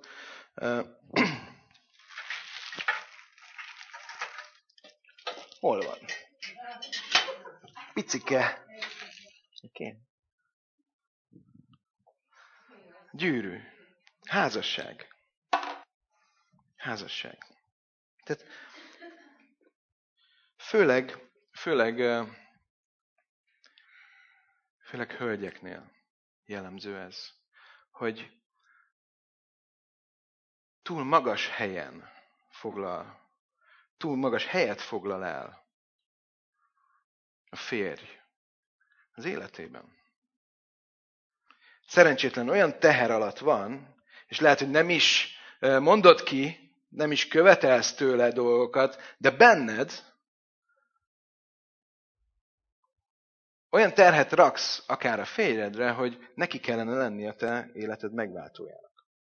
Hol van? Picike. Okay. Gyűrű. Házasság. Házasság. Tehát főleg, főleg, főleg hölgyeknél jellemző ez, hogy túl magas helyen foglal, túl magas helyet foglal el a férj az életében. Szerencsétlen olyan teher alatt van, és lehet, hogy nem is mondod ki, nem is követelsz tőle dolgokat, de benned olyan terhet raksz akár a férjedre, hogy neki kellene lenni a te életed megváltójának.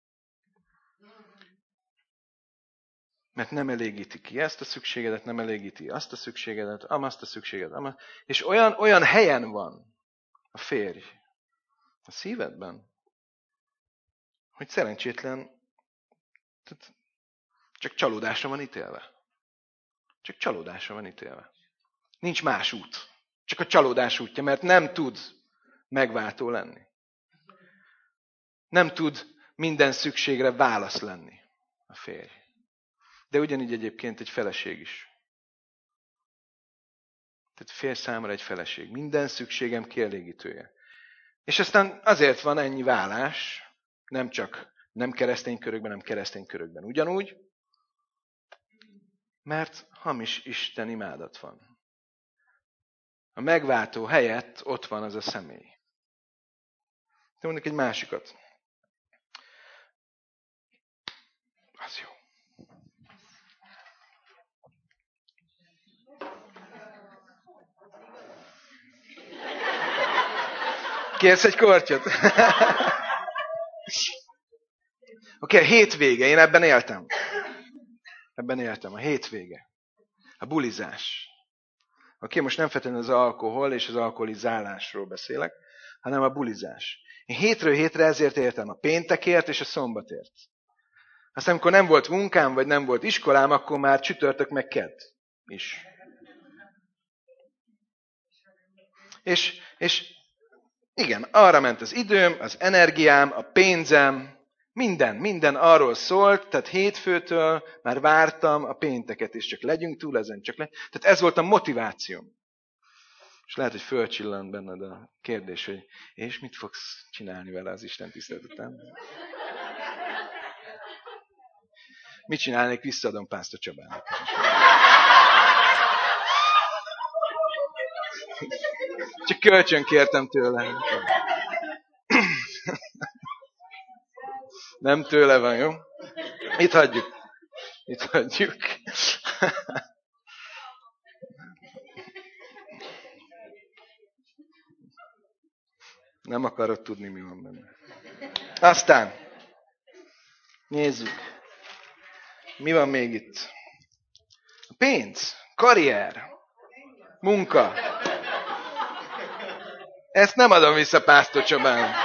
Mert nem elégíti ki ezt a szükségedet, nem elégíti azt a szükségedet, amazt a szükségedet, amazt. És olyan, olyan helyen van a férj a szívedben, hogy szerencsétlen csak csalódásra van ítélve. Csak csalódásra van ítélve. Nincs más út. Csak a csalódás útja, mert nem tud megváltó lenni. Nem tud minden szükségre válasz lenni a férj. De ugyanígy egyébként egy feleség is. Tehát férj számára egy feleség. Minden szükségem kielégítője. És aztán azért van ennyi válás, nem csak nem keresztény körökben, hanem keresztény körökben ugyanúgy, mert hamis Isten imádat van. A megváltó helyett ott van az a személy. De mondjuk egy másikat. Az jó. Kérsz egy kortyot? Oké, okay, a hétvége. Én ebben éltem. Ebben éltem. A hétvége. A bulizás. Oké, okay, most nem feltétlenül az alkohol és az alkoholizálásról beszélek, hanem a bulizás. Én hétről hétre ezért éltem. A péntekért és a szombatért. Aztán, amikor nem volt munkám, vagy nem volt iskolám, akkor már csütörtök meg kedd is. És, és igen, arra ment az időm, az energiám, a pénzem, Minden, minden arról szólt, tehát hétfőtől már vártam a pénteket, és csak legyünk túl ezen, csak le. Tehát ez volt a motivációm. És lehet, hogy fölcsillant benned a kérdés, hogy és mit fogsz csinálni vele az Isten tisztelet után? Mit csinálnék? Visszaadom Pásztor Csabának. Csak kölcsön kértem tőle. Nem tőle van, jó? Itt hagyjuk. Itt hagyjuk. Nem akarod tudni, mi van benne. Aztán, nézzük. Mi van még itt? Pénz, karrier, munka. Ezt nem adom vissza Pásztor Csabának.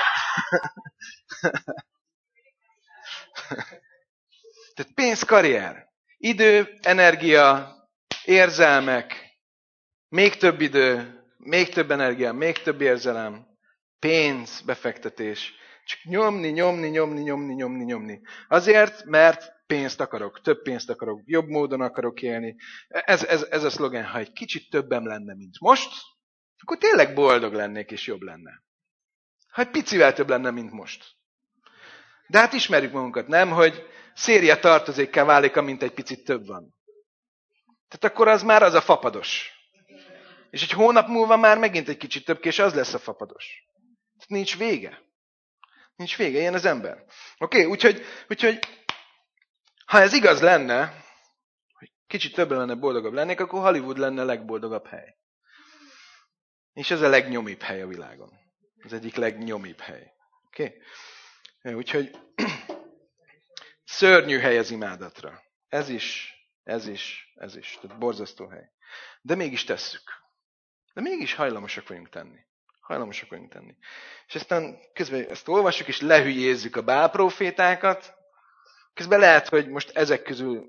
Tehát pénz, karrier, idő, energia, érzelmek, még több idő, még több energia, még több érzelem, pénz, befektetés. Csak nyomni, nyomni, nyomni, nyomni, nyomni, nyomni. Azért, mert pénzt akarok, több pénzt akarok, jobb módon akarok élni. Ez, ez, ez a szlogen, ha egy kicsit többem lenne, mint most, akkor tényleg boldog lennék és jobb lenne. Ha egy picivel több lenne, mint most. De hát ismerjük magunkat, nem? Hogy széria tartozékká válik, amint egy picit több van. Tehát akkor az már az a fapados. És egy hónap múlva már megint egy kicsit több, és az lesz a fapados. Tehát nincs vége. Nincs vége, ilyen az ember. Oké, okay, úgyhogy, úgyhogy ha ez igaz lenne, hogy kicsit többen lenne, boldogabb lennék, akkor Hollywood lenne a legboldogabb hely. És ez a legnyomibb hely a világon. Az egyik legnyomibb hely. Oké? Okay? Úgyhogy szörnyű hely az imádatra. Ez is, ez is, ez is. Tehát borzasztó hely. De mégis tesszük. De mégis hajlamosak vagyunk tenni. Hajlamosak vagyunk tenni. És aztán közben ezt olvassuk, és lehülyézzük a bálprofétákat. Közben lehet, hogy most ezek közül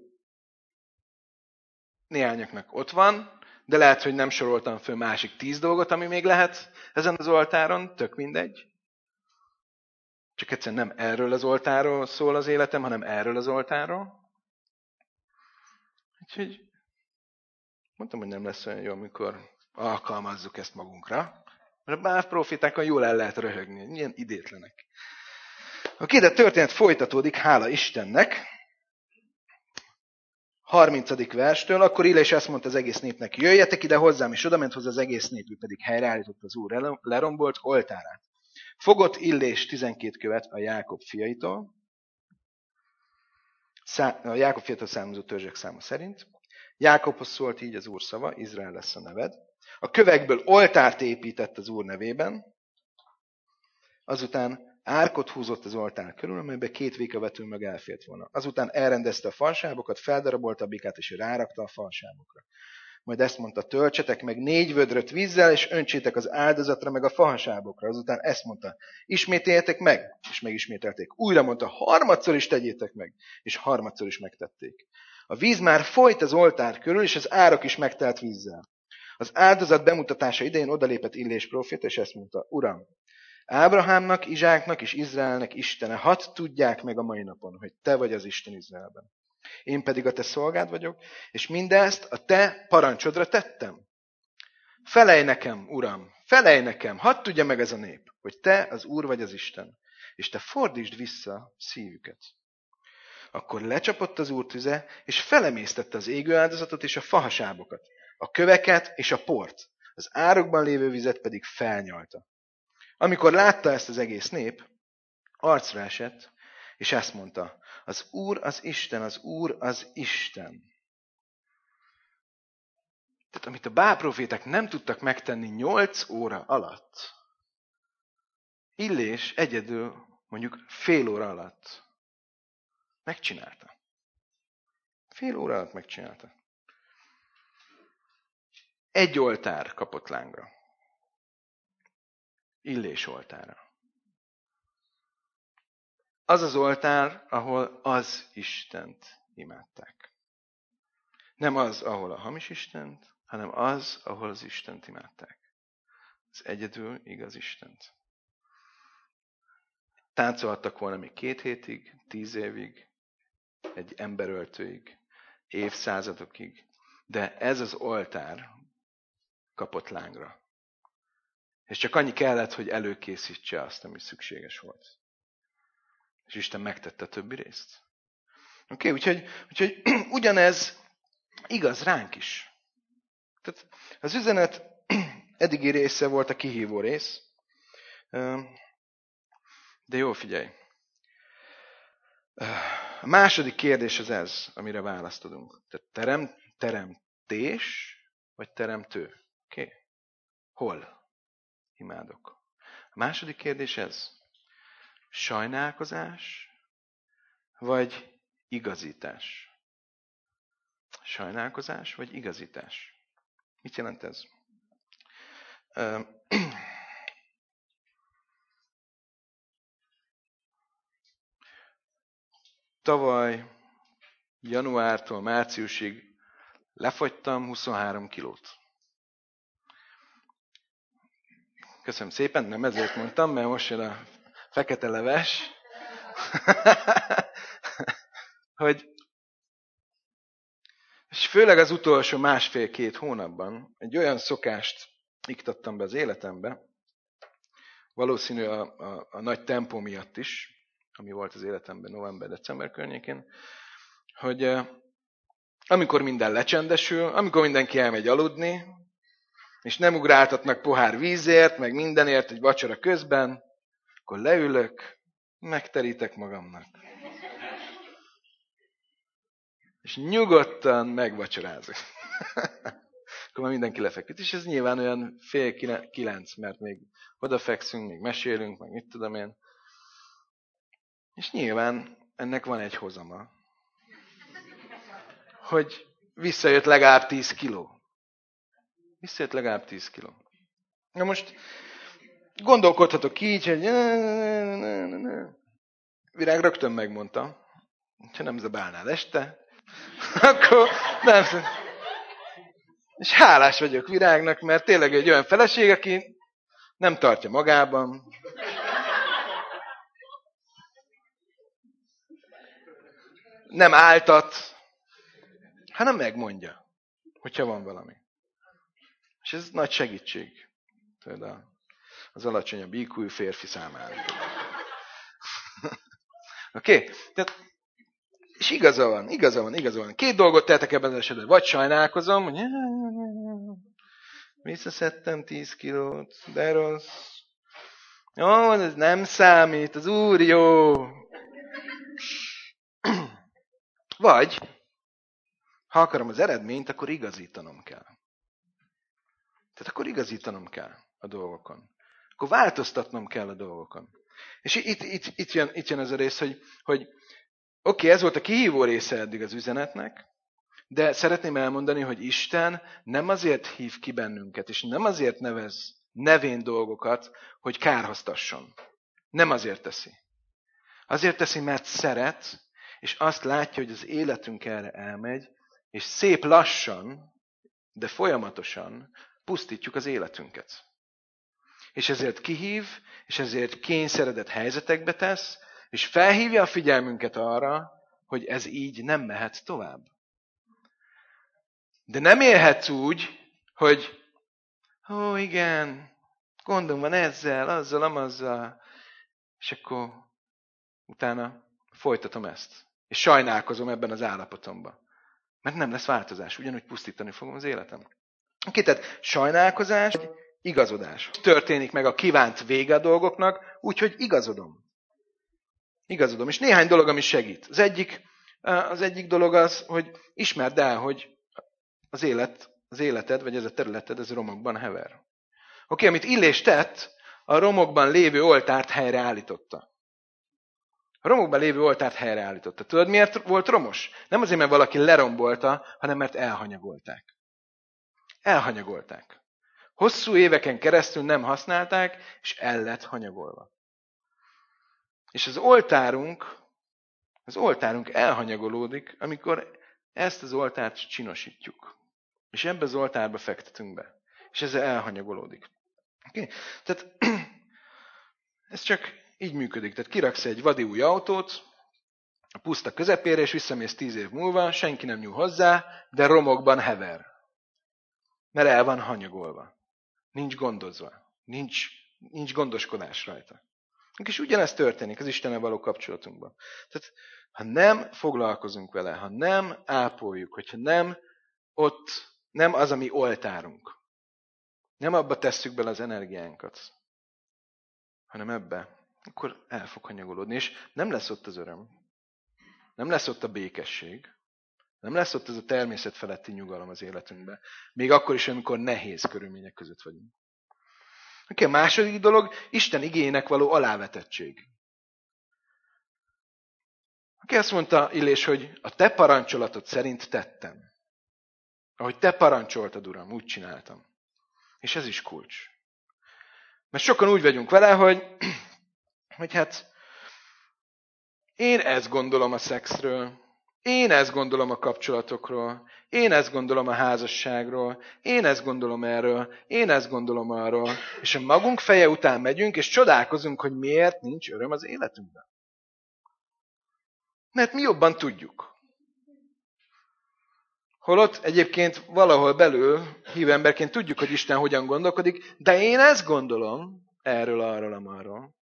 néhányaknak ott van, de lehet, hogy nem soroltam föl másik tíz dolgot, ami még lehet ezen az oltáron, tök mindegy. Csak egyszerűen nem erről az oltáról szól az életem, hanem erről az oltáról. Úgyhogy mondtam, hogy nem lesz olyan jó, amikor alkalmazzuk ezt magunkra. Mert a bálprofétákon jól el lehet röhögni, ilyen idétlenek. Oké, de a történet folytatódik, hála Istennek. harmincadik verstől, akkor Illés ezt mondta az egész népnek, jöjjetek ide hozzám, és odament hozzá az egész nép, ő pedig helyreállított az Úr lerombolt oltárát. Fogott Illés tizenkét követ a Jákob fiaitól, a Jákob fiaitól származó törzsek száma szerint. Jákobhoz szólt így az Úr szava, Izrael lesz a neved. A kövekből oltárt épített az Úr nevében, azután árkot húzott az oltár körül, amelyben két vékavető meg elfért volna. Azután elrendezte a falsábokat, feldarabolta a bikát, és rárakta a falsábokra. Majd ezt mondta, töltsetek meg négy vödröt vízzel, és öntsétek az áldozatra, meg a falsábokra. Azután ezt mondta, ismételjetek meg, és megismételték. Újra mondta, harmadszor is tegyétek meg, és harmadszor is megtették. A víz már folyt az oltár körül, és az árok is megtelt vízzel. Az áldozat bemutatása idején odalépett Illés próféta, és ezt mondta, Uram, Ábrahámnak, Izsáknak és Izraelnek Istene, hadd tudják meg a mai napon, hogy te vagy az Isten Izraelben. Én pedig a te szolgád vagyok, és mindezt a te parancsodra tettem. Felej nekem, Uram, felej nekem, hadd tudja meg ez a nép, hogy te az Úr vagy az Isten, és te fordítsd vissza szívüket. Akkor lecsapott az Úr tüze, és felemésztette az égő áldozatot és a fahasábokat, a köveket és a port, az árokban lévő vizet pedig felnyalta. Amikor látta ezt az egész nép, arcra esett, és ezt mondta, az Úr az Isten, az Úr az Isten. Tehát amit a bálproféták nem tudtak megtenni nyolc óra alatt, Illés egyedül mondjuk fél óra alatt megcsinálta. Fél óra alatt megcsinálta. Egy oltár kapott lángra. Illés oltára. Az az oltár, ahol az Istent imádták. Nem az, ahol a hamis Istent, hanem az, ahol az Istent imádták. Az egyedül igaz Istent. táncolhattak volna még két hétig, tíz évig, egy emberöltőig, évszázadokig, de ez az oltár kapott lángra. És csak annyi kellett, hogy előkészítse azt, ami szükséges volt. És Isten megtette a többi részt. Oké, okay, úgyhogy, úgyhogy ugyanez igaz ránk is. Tehát az üzenet eddigi része volt a kihívó rész. De jól figyelj. A második kérdés az ez, amire választ tudunk. Tehát terem, teremtés, vagy teremtő? Oké? Okay. Hol? Imádok. A második kérdés ez. Sajnálkozás, vagy igazítás? Sajnálkozás, vagy igazítás? Mit jelent ez? Tavaly januártól márciusig lefogytam huszonhárom kilót. Köszönöm szépen, nem ezért mondtam, mert most jön a fekete leves. Hogy, és főleg az utolsó másfél-két hónapban egy olyan szokást iktattam be az életembe, valószínű a, a, a nagy tempó miatt is, ami volt az életemben november-december környékén, hogy uh, amikor minden lecsendesül, amikor mindenki elmegy aludni, és nem ugráltatnak pohár vízért, meg mindenért egy vacsora közben, akkor leülök, megterítek magamnak. És nyugodtan megvacsorázok. Akkor már mindenki lefeküdt. És ez nyilván olyan fél kilenc, mert még odafekszünk, még mesélünk, meg mit tudom én. És nyilván ennek van egy hozama. Hogy visszajött legalább tíz kiló. Visszajött legalább tíz kiló. Na most gondolkodhatok így, hogy Virág rögtön megmondta, ha nem zabálnál este, akkor nem. És hálás vagyok Virágnak, mert tényleg egy olyan feleség, aki nem tartja magában. Nem áltat, hanem megmondja, hogyha van valami. És ez nagy segítség. Például az alacsonyabb í kú férfi számára. Oké? Okay? Tehát, és igaza van, igaza van, igaza van. Két dolgot tehetek ebben az esetben. Vagy sajnálkozom, hogy visszaszedtem tíz kilót, de rossz. Jó, ez nem számít, az Úr jó. Vagy, ha akarom az eredményt, akkor igazítanom kell. Tehát akkor igazítanom kell a dolgokon. Akkor változtatnom kell a dolgokon. És itt, itt, itt, jön, itt jön ez a rész, hogy, hogy oké, okay, ez volt a kihívó része eddig az üzenetnek, de szeretném elmondani, hogy Isten nem azért hív ki bennünket, és nem azért nevez nevén dolgokat, hogy kárhoztasson. Nem azért teszi. Azért teszi, mert szeret, és azt látja, hogy az életünk erre elmegy, és szép lassan, de folyamatosan pusztítjuk az életünket. És ezért kihív, és ezért kényszeredett helyzetekbe tesz, és felhívja a figyelmünket arra, hogy ez így nem mehet tovább. De nem élhetsz úgy, hogy ó, igen, gondom van ezzel, azzal, amazzal, és akkor utána folytatom ezt. És sajnálkozom ebben az állapotomban. Mert nem lesz változás, ugyanúgy pusztítani fogom az életem. Oké, tehát sajnálkozás, igazodás. Történik meg a kívánt vége a dolgoknak, úgyhogy igazodom. Igazodom. És néhány dolog, ami segít. Az egyik, az egyik dolog az, hogy ismerd el, hogy az, élet, az életed, vagy ez a területed, ez romokban hever. Oké, amit Illés tett, a romokban lévő oltárt helyreállította. A romokban lévő oltárt helyreállította. Tudod, miért volt romos? Nem azért, mert valaki lerombolta, hanem mert elhanyagolták. Elhanyagolták. Hosszú éveken keresztül nem használták, és el lett hanyagolva. És az oltárunk, az oltárunk elhanyagolódik, amikor ezt az oltárt csinosítjuk. És ebbe az oltárba fektetünk be. És ez elhanyagolódik. Okay? Tehát ez csak Így működik. Tehát kiraksz egy vadi új autót, a puszta közepére, és visszamész tíz év múlva, senki nem nyúl hozzá, de romokban hever. Mert el van hanyagolva. Nincs gondozva. Nincs, nincs gondoskodás rajta. És ugyanezt történik az Istennel való kapcsolatunkban. Tehát, ha nem foglalkozunk vele, ha nem ápoljuk, hogyha nem ott, nem az, ami oltárunk, nem abba tesszük bele az energiánkat, hanem ebbe, akkor el fog hanyagolódni, és nem lesz ott az öröm. Nem lesz ott a békesség. Nem lesz ott az a természet feletti nyugalom az életünkben. Még akkor is, amikor nehéz körülmények között vagyunk. Oké, a második dolog, Isten igének való alávetettség. Oké, azt mondta Illés, hogy a te parancsolatod szerint tettem. Ahogy te parancsoltad, Uram, úgy csináltam. És ez is kulcs. Mert sokan úgy vagyunk vele, hogy, hogy hát én ezt gondolom a szexről, én ezt gondolom a kapcsolatokról, én ezt gondolom a házasságról, én ezt gondolom erről, én ezt gondolom arról, és a magunk feje után megyünk, és csodálkozunk, hogy miért nincs öröm az életünkben. Mert mi jobban tudjuk. Holott egyébként valahol belül, hívő emberként tudjuk, hogy Isten hogyan gondolkodik, de én ezt gondolom erről, arról, amarról.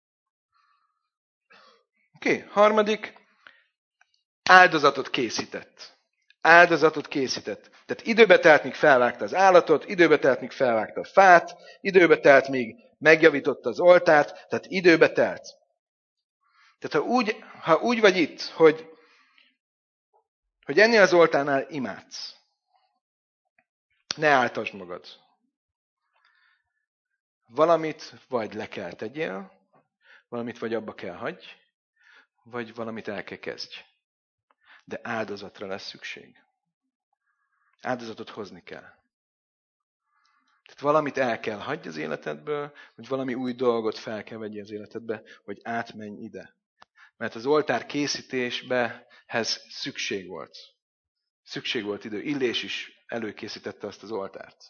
Oké, okay. Harmadik, áldozatot készített. Áldozatot készített. Tehát időbe telt, míg felvágta az állatot, időbe telt, míg felvágta a fát, időbe telt, míg megjavította az oltárt, tehát időbe telt. Tehát ha úgy, ha úgy vagy itt, hogy, hogy ennél az oltárnál imádsz, ne áltasd magad. Valamit vagy le kell tegyél, valamit vagy abba kell hagyj, vagy valamit el kell kezdj. De áldozatra lesz szükség. Áldozatot hozni kell. Tehát valamit el kell hagyj az életedből, vagy valami új dolgot fel kell vegyél az életedbe, hogy átmenj ide. Mert az oltár készítésbehez szükség volt. Szükség volt idő. Illés is előkészítette azt az oltárt.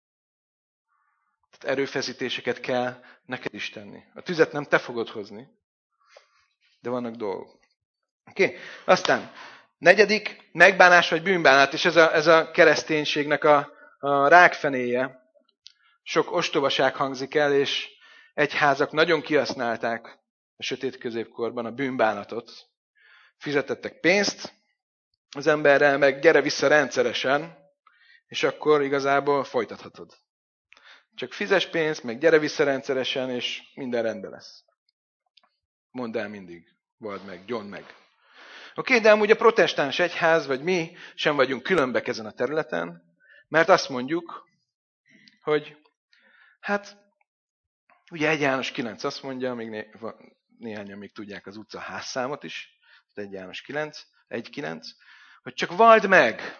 Tehát erőfeszítéseket kell neked is tenni. A tüzet nem te fogod hozni, de vannak dolgok. Oké? Okay? Aztán negyedik, megbánás vagy bűnbánat, és ez a, ez a kereszténységnek a, a rákfenéje. Sok ostobaság hangzik el, és egyházak nagyon kihasználták a sötét középkorban a bűnbánatot. Fizetettek pénzt az emberrel, meg gyere vissza rendszeresen, és akkor igazából folytathatod. Csak fizes pénzt, meg gyere vissza rendszeresen, és minden rendben lesz. Mondd el mindig, vald meg, gyond meg. Oké, okay, de amúgy a protestáns egyház, vagy mi sem vagyunk különbek ezen a területen, mert azt mondjuk, hogy hát, ugye egy János kilenc azt mondja, még né, néhányan még tudják az utca házszámot is, egy János kilenc, egy kilenc, hogy csak vald meg,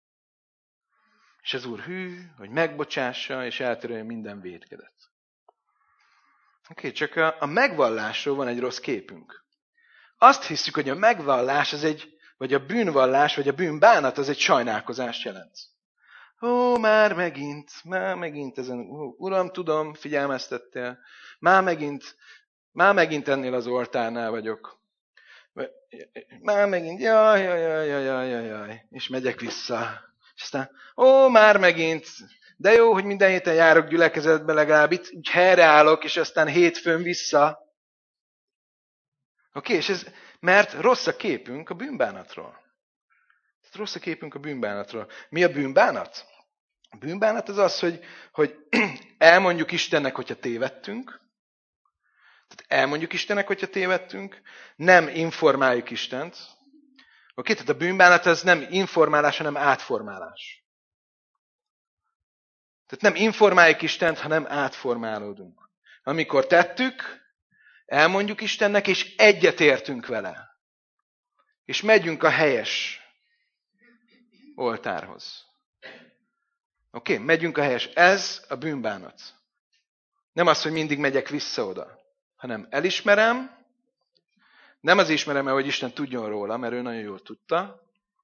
és az Úr hű, hogy megbocsássa, és eltörölje minden vétkedet. Oké, okay, csak a, a megvallásról van egy rossz képünk. Azt hiszük, hogy a megvallás az egy, vagy a bűnvallás, vagy a bűnbánat az egy sajnálkozást jelent. Ó, már megint, már megint ezen, ó, Uram, tudom, figyelmeztettél, már megint, már megint ennél az oltárnál vagyok. Már megint, jaj, jaj, jaj, jaj, jaj, jaj, és megyek vissza. És aztán, ó, már megint, de jó, hogy minden héten járok gyülekezetbe, legalább itt úgy helyreállok, és aztán hétfőn vissza. Oké, okay, és ez, mert rossz a képünk a bűnbánatról. Rossz a képünk a bűnbánatról. Mi a bűnbánat? A bűnbánat az az, hogy, hogy elmondjuk Istennek, hogyha tévedtünk. Tehát elmondjuk Istennek, hogyha tévedtünk. Nem informáljuk Istent. Oké, tehát a bűnbánat az nem informálás, hanem átformálás. Tehát nem informáljuk Istent, hanem átformálódunk. Amikor tettük, elmondjuk Istennek, és egyetértünk vele. És megyünk a helyes oltárhoz. Oké, okay, megyünk a helyes. Ez a bűnbánat. Nem az, hogy mindig megyek vissza oda, hanem elismerem, nem az ismerem el, hogy Isten tudjon róla, mert ő nagyon jól tudta,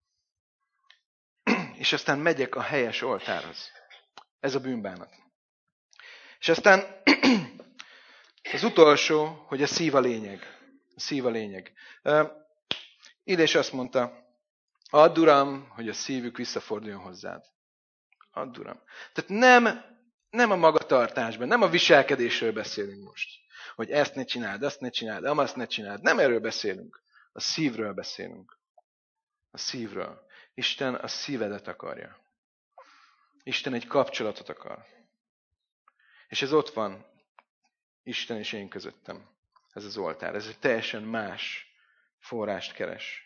és aztán megyek a helyes oltárhoz. Ez a bűnbánat. És aztán Az utolsó, hogy a szív a lényeg. A szív a lényeg. Illés azt mondta, add Uram, hogy a szívük visszaforduljon hozzád. Add Uram. Tehát nem, nem a magatartásban, nem a viselkedésről beszélünk most. Hogy ezt ne csináld, azt ne csináld, amazt ne csináld. Nem erről beszélünk. A szívről beszélünk. A szívről. Isten a szívedet akarja. Isten egy kapcsolatot akar. És ez ott van Isten és én közöttem. Ez az oltár. Ez egy teljesen más forrást keres.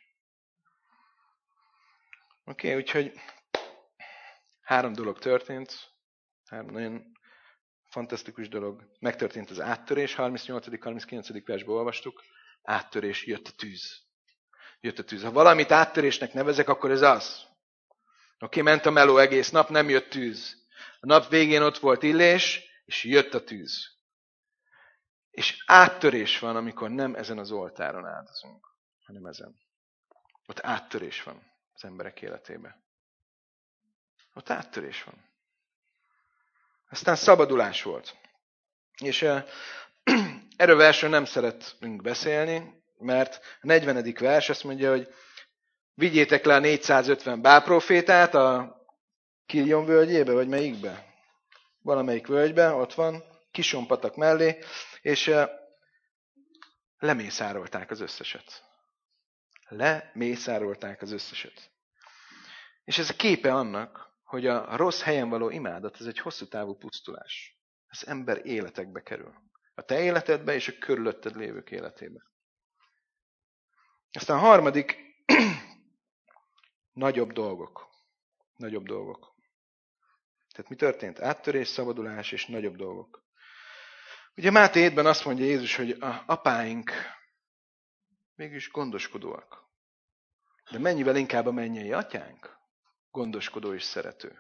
Oké, okay, úgyhogy három dolog történt. Három nagyon fantasztikus dolog. Megtörtént az áttörés, harmincnyolcadik harminckilencedik versben olvastuk. Áttörés, jött a tűz. Jött a tűz. Ha valamit áttörésnek nevezek, akkor ez az. Oké, okay, ment a meló egész nap, nem jött tűz. A nap végén ott volt Illés, és jött a tűz. És áttörés van, amikor nem ezen az oltáron áldozunk, hanem ezen. Ott áttörés van az emberek életében. Ott áttörés van. Aztán szabadulás volt. És uh, erről versről nem szeretünk beszélni, mert a negyvenedik vers azt mondja, hogy vigyétek le a négyszázötven bálprofétát a Kiljon völgyébe, vagy melyikbe? Valamelyik völgybe, ott van, Kison patak mellé, és uh, lemészárolták az összeset. Lemészárolták az összeset. És ez a képe annak, hogy a rossz helyen való imádat, ez egy hosszú távú pusztulás. Az ember életekbe kerül. A te életedbe és a körülötted lévők életébe. Aztán a harmadik, nagyobb dolgok. Nagyobb dolgok. Tehát mi történt? Áttörés, szabadulás és nagyobb dolgok. Ugye Máté hétben azt mondja Jézus, hogy a apáink mégis gondoskodóak. De mennyivel inkább a mennyei atyánk gondoskodó és szerető.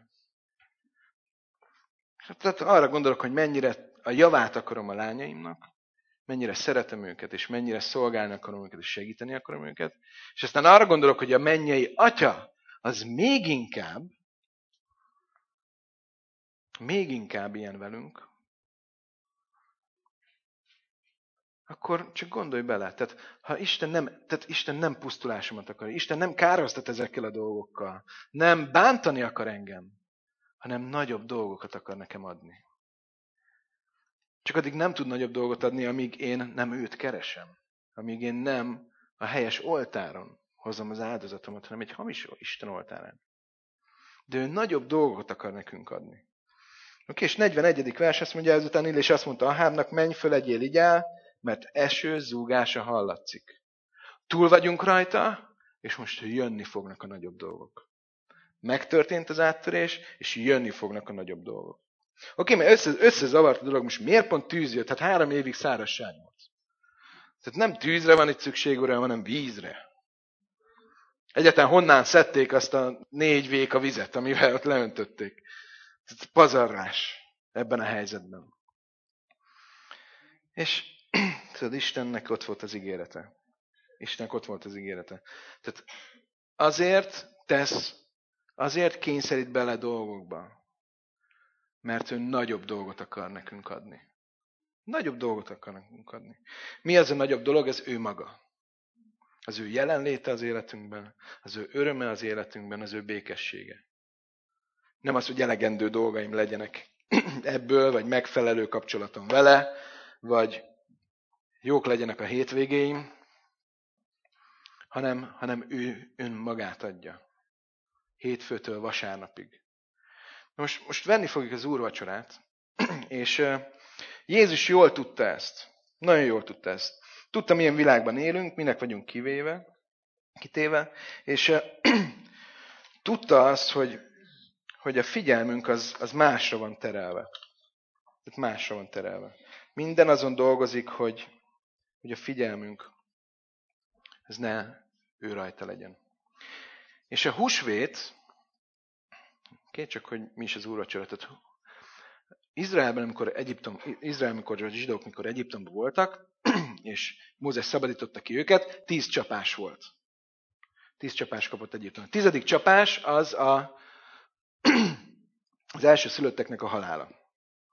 Tehát arra gondolok, hogy mennyire a javát akarom a lányaimnak, mennyire szeretem őket, és mennyire szolgálni akarom őket, és segíteni akarom őket. És aztán arra gondolok, hogy a mennyei atya az még inkább, még inkább ilyen velünk, akkor csak gondolj bele. Tehát, ha Isten nem, tehát Isten nem pusztulásomat akar, Isten nem károztat ezekkel a dolgokkal, nem bántani akar engem, hanem nagyobb dolgokat akar nekem adni. Csak addig nem tud nagyobb dolgot adni, amíg én nem őt keresem. Amíg én nem a helyes oltáron hozom az áldozatomat, hanem egy hamis Isten oltárán. De ő nagyobb dolgokat akar nekünk adni. Oké, és negyvenegyedik vers azt mondja, ezután Illés azt mondta Ahábnak, menj föl, legyél igyál, mert eső zúgása hallatszik. Túl vagyunk rajta, és most jönni fognak a nagyobb dolgok. Megtörtént az áttörés, és jönni fognak a nagyobb dolgok. Oké, mert össze, összezavart a dolog, most miért pont tűz jött? Hát három évig szárazság volt. Tehát nem tűzre van itt szükség, uram, hanem vízre. Egyáltalán honnan szedték azt a négy véka vizet, amivel ott leöntötték. Ez pazarlás ebben a helyzetben. És tudod, Istennek ott volt az ígérete. Istennek ott volt az ígérete. Tehát azért tesz, azért kényszerít bele dolgokba, mert ő nagyobb dolgot akar nekünk adni. Nagyobb dolgot akar nekünk adni. Mi az a nagyobb dolog? Ez ő maga. Az ő jelenléte az életünkben, az ő öröme az életünkben, az ő békessége. Nem az, hogy elegendő dolgaim legyenek ebből, vagy megfelelő kapcsolatom vele, vagy jók legyenek a hétvégéim, hanem, hanem ő önmagát adja. Hétfőtől vasárnapig. Most, most venni fogjuk az úrvacsorát, és uh, Jézus jól tudta ezt. Nagyon jól tudta ezt. Tudta, milyen világban élünk, minek vagyunk kivéve, kitéve, és uh, tudta azt, hogy, hogy a figyelmünk az, az másra van terelve. Tehát másra van terelve. Minden azon dolgozik, hogy, hogy a figyelmünk ez ne ő rajta legyen. És a húsvét, okay, csak hogy mi is az úrvacsora, tehát Izraelben, amikor Egyiptom, Izrael, amikor a zsidók, mikor Egyiptomban voltak, és Mózes szabadította ki őket, tíz csapás volt. Tíz csapás kapott Egyiptom. A tizedik csapás az a, az első szülötteknek a halála.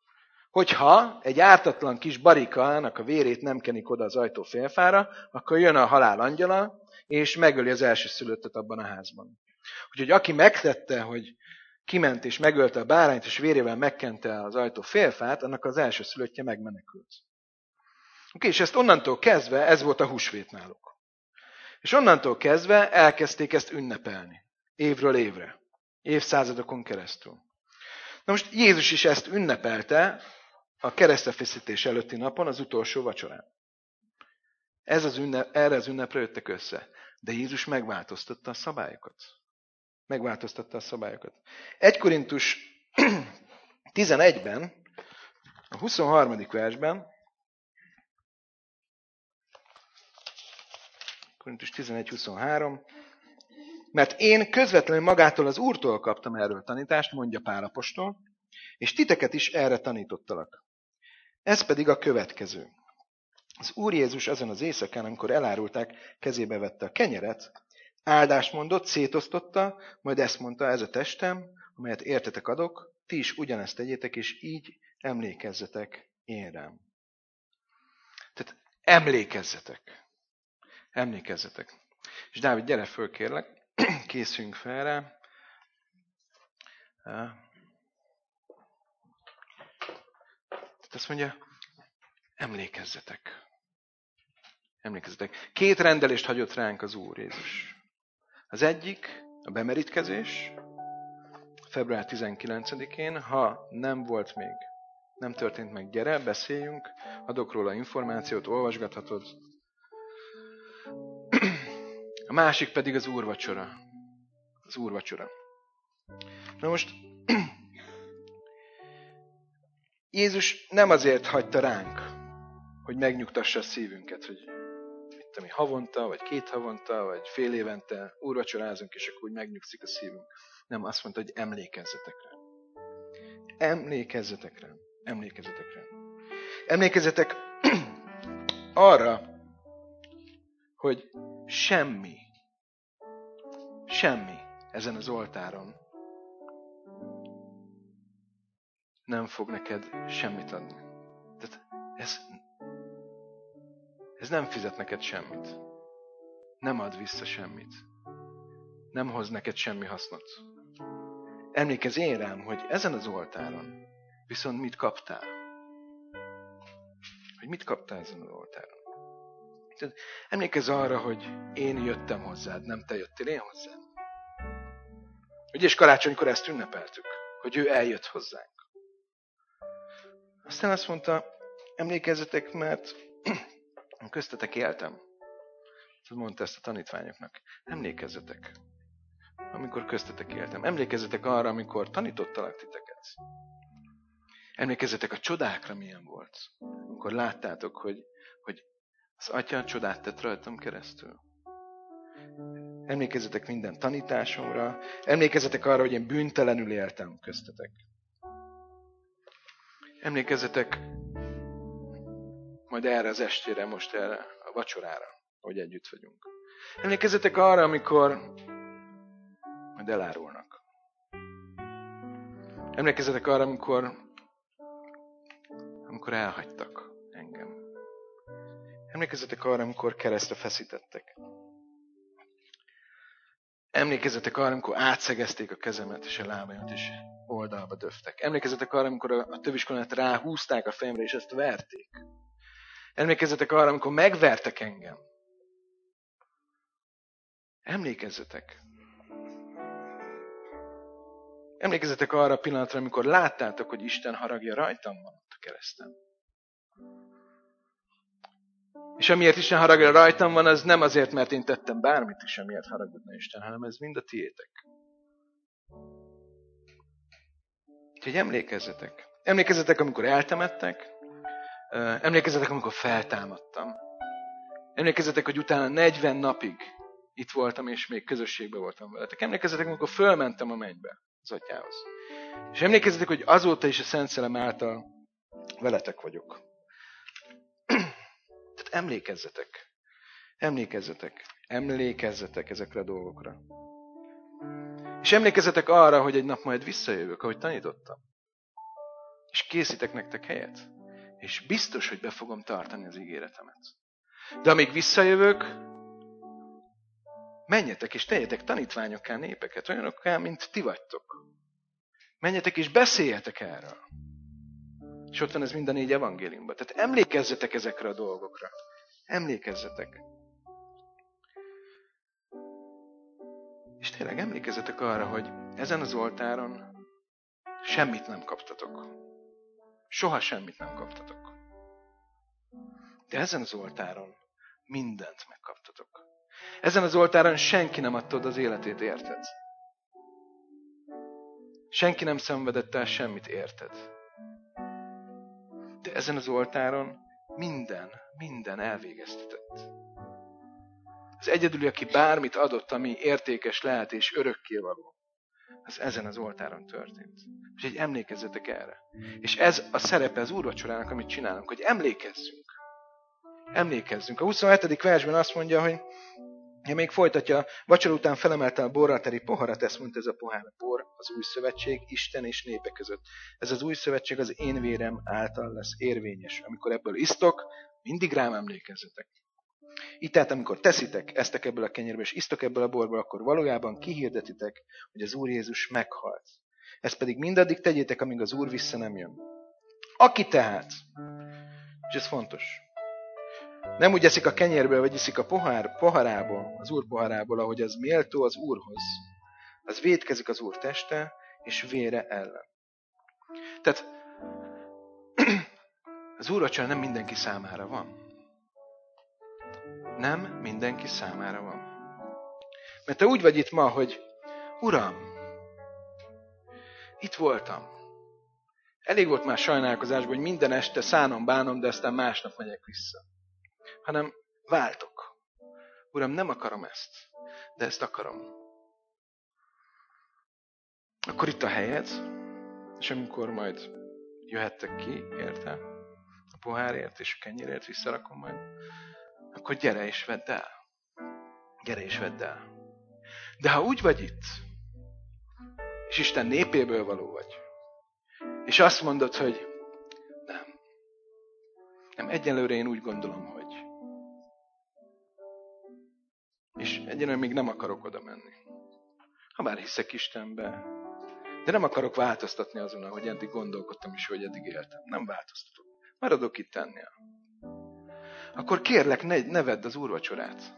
Hogyha egy ártatlan kis barikának a vérét nem kenik oda az ajtó félfára, akkor jön a halál angyala, és megöli az elsőszülöttet abban a házban. Úgyhogy aki megtette, hogy kiment és megölte a bárányt, és vérével megkente az ajtó félfát, annak az elsőszülöttje megmenekült. Oké, és ezt onnantól kezdve, ez volt a húsvét náluk. És onnantól kezdve elkezdték ezt ünnepelni. Évről évre. Évszázadokon keresztül. Na most Jézus is ezt ünnepelte a keresztrefeszítés előtti napon, az utolsó vacsorán. Ez az ünnep, erre az ünnepre jöttek össze. De Jézus megváltoztatta a szabályokat. Megváltoztatta a szabályokat. egy Korintus tizenegyben, a huszonharmadik versben, Korintus tizenegy huszonhárom, mert én közvetlenül magától az Úrtól kaptam erről tanítást, mondja Pál apostol, és titeket is erre tanítottalak. Ez pedig a következő. Az Úr Jézus azon az éjszakán, amikor elárulták, kezébe vette a kenyeret, áldást mondott, szétosztotta, majd ezt mondta, ez a testem, amelyet értetek adok, ti is ugyanezt tegyétek, és így emlékezzetek én rám. Tehát emlékezzetek. Emlékezzetek. És Dávid, gyere föl, kérlek, készüljünk fel rá. Tehát azt mondja, emlékezzetek. Emlékezzetek. Két rendelést hagyott ránk az Úr Jézus. Az egyik a bemerítkezés, február tizenkilencedikén, ha nem volt még, nem történt meg, gyere, beszéljünk, adok róla információt, olvasgathatod. A másik pedig az úrvacsora. Az úrvacsora. Na most, Jézus nem azért hagyta ránk, hogy megnyugtassa a szívünket, hogy mit tudom, havonta, vagy két havonta, vagy fél évente úrvacsorázunk, és akkor úgy megnyugszik a szívünk. Nem, azt mondta, hogy emlékezzetek rá. Emlékezzetek rá. Emlékezzetek rá. Emlékezzetek arra, hogy semmi, semmi ezen az oltáron nem fog neked semmit adni. Tehát ez, ez nem fizet neked semmit. Nem ad vissza semmit. Nem hoz neked semmi hasznot. Emlékezz én rám, hogy ezen az oltáron viszont mit kaptál? Hogy mit kaptál ezen az oltáron? Tehát emlékezz arra, hogy én jöttem hozzád, nem te jöttél én hozzád. Ugye és karácsonykor ezt ünnepeltük, hogy ő eljött hozzánk. Aztán azt mondta, emlékezzetek, mert köztetek éltem. Mondta ezt a tanítványoknak. Emlékezzetek, amikor köztetek éltem. Emlékezzetek arra, amikor tanítottalak titeket. Emlékezzetek a csodákra, milyen volt. Amikor láttátok, hogy, hogy az Atya csodát tett rajtam keresztül. Emlékezzetek minden tanításomra. Emlékezzetek arra, hogy én bűntelenül éltem köztetek. Emlékezzetek majd erre az estére, most erre a vacsorára, hogy együtt vagyunk. Emlékezzetek arra, amikor majd elárulnak. Emlékezzetek arra, amikor, amikor elhagytak engem. Emlékezzetek arra, amikor keresztre feszítettek. Emlékezzetek arra, amikor átszegezték a kezemet és a lábaimat, és oldalba döftek. Emlékezzetek arra, amikor a töviskolát ráhúzták a fejemre, és ezt verték. Emlékezzetek arra, amikor megvertek engem. Emlékezzetek. Emlékezzetek arra a pillanatra, amikor láttátok, hogy Isten haragja rajtam van ott a kereszten. És amiért Isten haragja rajtam van, az nem azért, mert én tettem bármit is, amiért haragudna Isten, hanem ez mind a tiétek. Úgyhogy emlékezzetek. Emlékezzetek, amikor eltemettek. Emlékezzetek, amikor feltámadtam. Emlékezzetek, hogy utána negyven napig itt voltam, és még közösségben voltam veletek. Emlékezzetek, amikor fölmentem a mennybe az Atyához. És emlékezzetek, hogy azóta is a Szent Szellem által veletek vagyok. Tehát emlékezzetek. Emlékezzetek. Emlékezzetek ezekre a dolgokra. És emlékezzetek arra, hogy egy nap majd visszajövök, ahogy tanítottam. És készítek nektek helyet. És biztos, hogy be fogom tartani az ígéretemet. De amíg visszajövök, menjetek és tegyetek tanítványokká népeket, olyanokká, mint ti vagytok. Menjetek és beszéljetek erről. És ott van ez mind a négy evangéliumban. Tehát emlékezzetek ezekre a dolgokra. Emlékezzetek. És tényleg emlékezzetek arra, hogy ezen az oltáron semmit nem kaptatok. Soha semmit nem kaptatok. De ezen az oltáron mindent megkaptatok. Ezen az oltáron senki nem adta az életét, érted? Senki nem szenvedett el semmit, érted? De ezen az oltáron minden, minden elvégeztetett. Az egyedüli, aki bármit adott, ami értékes lehet és örökkévaló, az ezen az oltáron történt. És így emlékezzetek erre. És ez a szerepe az úrvacsorának, amit csinálunk, hogy emlékezzünk. Emlékezzünk. A huszonhetedik versben azt mondja, hogy ja, még folytatja, vacsora után felemelte a borral teli poharat, ezt mondta, ez a pohár a bor, az új szövetség, Isten és népe között. Ez az új szövetség az én vérem által lesz érvényes. Amikor ebből isztok, mindig rám emlékezzetek. Így tehát, amikor teszitek, esztek ebből a kenyérből, és isztok ebből a borból, akkor valójában kihirdetitek, hogy az Úr Jézus meghalt. Ezt pedig mindaddig tegyétek, amíg az Úr vissza nem jön. Aki tehát, és ez fontos, nem úgy eszik a kenyérből, vagy iszik a pohár, poharából, az Úr poharából, ahogy az méltó az Úrhoz, az vétkezik az Úr teste és vére ellen. Tehát az úrvacsora nem mindenki számára van. Nem mindenki számára van. Mert te úgy vagy itt ma, hogy Uram, itt voltam. Elég volt már sajnálkozásból, hogy minden este szánom, bánom, de aztán másnap megyek vissza. Hanem váltok. Uram, nem akarom ezt, de ezt akarom. Akkor itt a helyed, és amikor majd jöhettek ki, érte? A pohárért és a kenyérért visszarakom majd, akkor gyere és vedd el. Gyere és vedd el. De ha úgy vagy itt, és Isten népéből való vagy, és azt mondod, hogy nem, nem, egyelőre én úgy gondolom, hogy és egyenlően még nem akarok oda menni. Ha bár hiszek Istenbe, de nem akarok változtatni azon, ahogy eddig gondolkodtam is, hogy eddig éltem. Nem változtatok. Maradok itt ennél. Akkor kérlek, ne, ne vedd az úrvacsorát.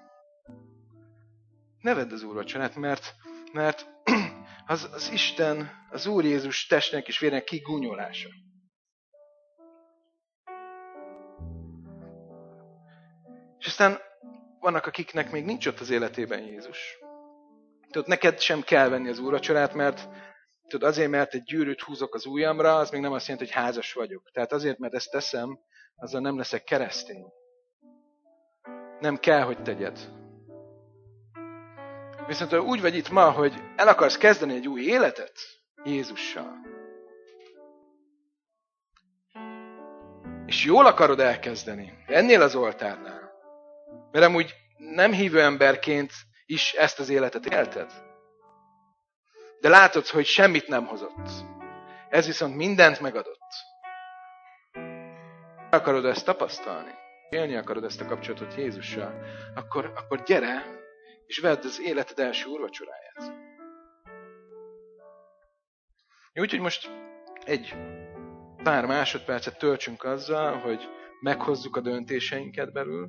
Ne vedd az úrvacsorát, mert, mert az, az Isten, az Úr Jézus testnek és vérnek kigúnyolása. És aztán vannak, akiknek még nincs ott az életében Jézus. Tudod, neked sem kell venni az úrvacsorát, mert tudod, azért, mert egy gyűrűt húzok az ujjamra, az még nem azt jelenti, hogy házas vagyok. Tehát azért, mert ezt teszem, azzal nem leszek keresztény. Nem kell, hogy tegyed. Viszont ha úgy vagy itt ma, hogy el akarsz kezdeni egy új életet Jézussal, és jól akarod elkezdeni, ennél az oltárnál, mert amúgy nem hívő emberként is ezt az életet élted, de látod, hogy semmit nem hozott. Ez viszont mindent megadott. Akarod ezt tapasztalni, élni akarod ezt a kapcsolatot Jézussal, akkor, akkor gyere, és vedd az életed első úrvacsoráját. Úgyhogy most egy pár másodpercet töltsünk azzal, hogy meghozzuk a döntéseinket belül.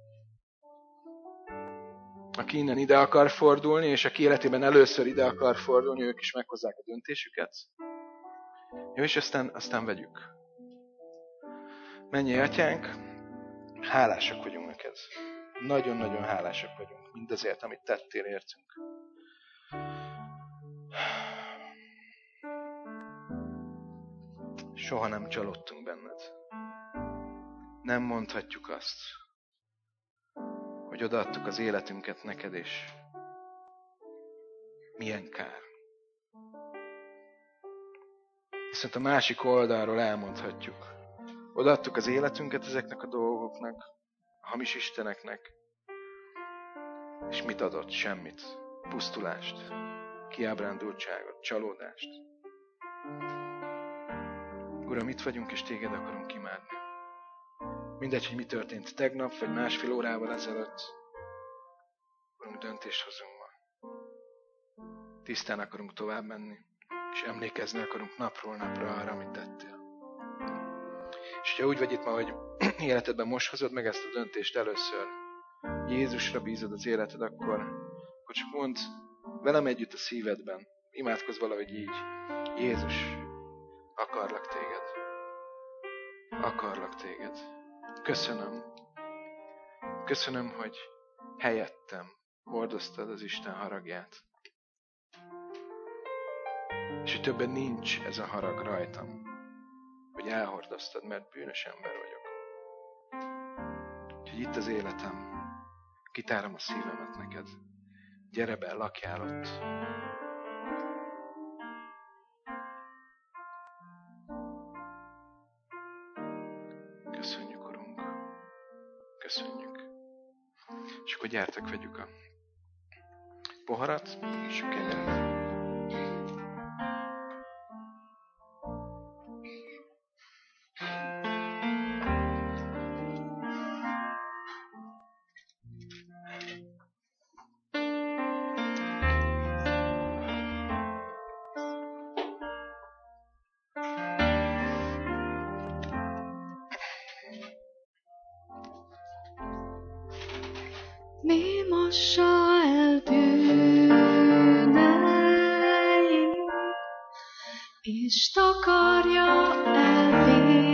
Aki innen ide akar fordulni, és aki életében először ide akar fordulni, ők is meghozzák a döntésüket. Jó, és aztán, aztán vegyük. Mennyei Atyánk, hálásak vagyunk neked. Nagyon-nagyon hálásak vagyunk mindazért, amit tettél értünk. Soha nem csalódtunk benned. Nem mondhatjuk azt, hogy odaadtuk az életünket neked, és milyen kár. Viszont a másik oldalról elmondhatjuk. Odaadtuk az életünket ezeknek a dolgoknak, a hamis isteneknek, és mit adott? Semmit. Pusztulást, kiábrándultságot, csalódást. Uram, itt vagyunk, és téged akarunk imádni. Mindegy, hogy mi történt tegnap, vagy másfél órával ezelőtt. Uram, döntést hozunk ma. Tisztán akarunk tovább menni, és emlékezni akarunk napról napra arra, amit tettél. És ha úgy vagy itt ma, hogy életedben most hozod meg ezt a döntést először, Jézusra bízod az életed, akkor, akkor csak mondd velem együtt a szívedben, imádkozz valahogy így. Jézus, akarlak téged. Akarlak téged. Köszönöm. Köszönöm, hogy helyettem hordoztad az Isten haragját. És hogy többen nincs ez a harag rajtam, hogy elhordoztad, mert bűnös ember vagyok. Úgyhogy itt az életem, kitárom a szívemet neked. Gyere be, lakjál ott. Köszönjük, Urunk. Köszönjük. És akkor gyertek, vegyük a poharat, és a kenyeret. Mi mossa el bűneim, és takarja el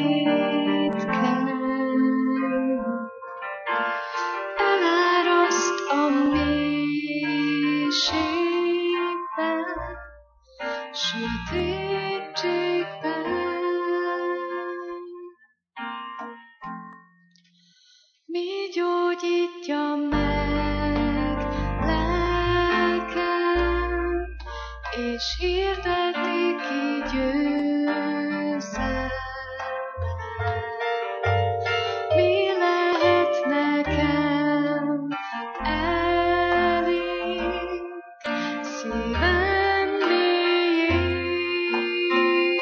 vétkeim. Eláraszt a mélységbe, sötétségbe. Mi gyógyítja meg lelkem, és hirdeti ki győzelmet. Mi lehet nekem elég szívem mélyén?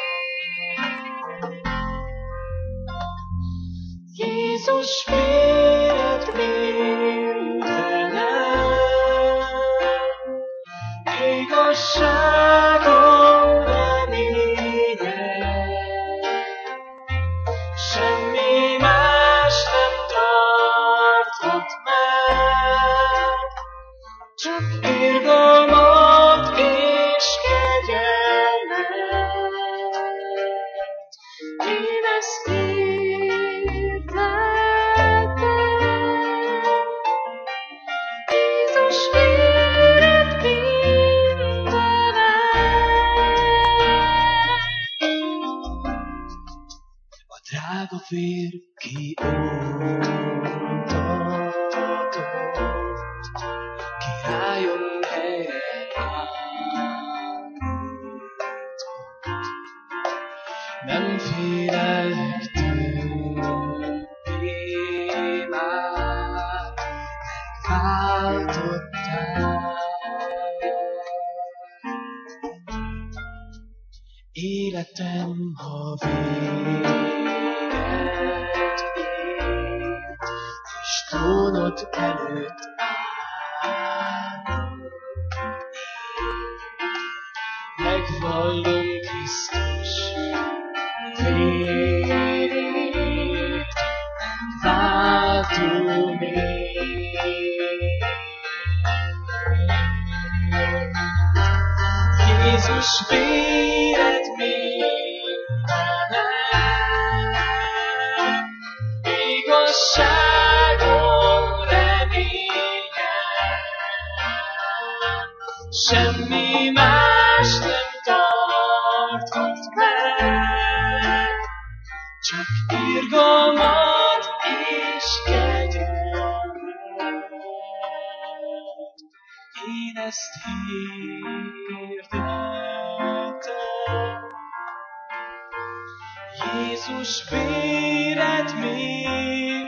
Jézus véred mindenem, igazságom reménye, semmi más nem tarthat meg, csak irgalmat és kegyelmet. Én ezt hirdettem, Jézus véred mindenem. A drága vér kioltatott, királyom helyett állított. Nem félek többé már, megváltottál. Életem, ha véget ért, és trónod előtt állok én, megvallom Krisztus vérét, megváltó még. Jézus véred mindenem, igazságom reménye, semmi más nem tarthat meg, csak irgalmat és kegyelmet. Én ezt hirdettem, Jézus véred mindenem.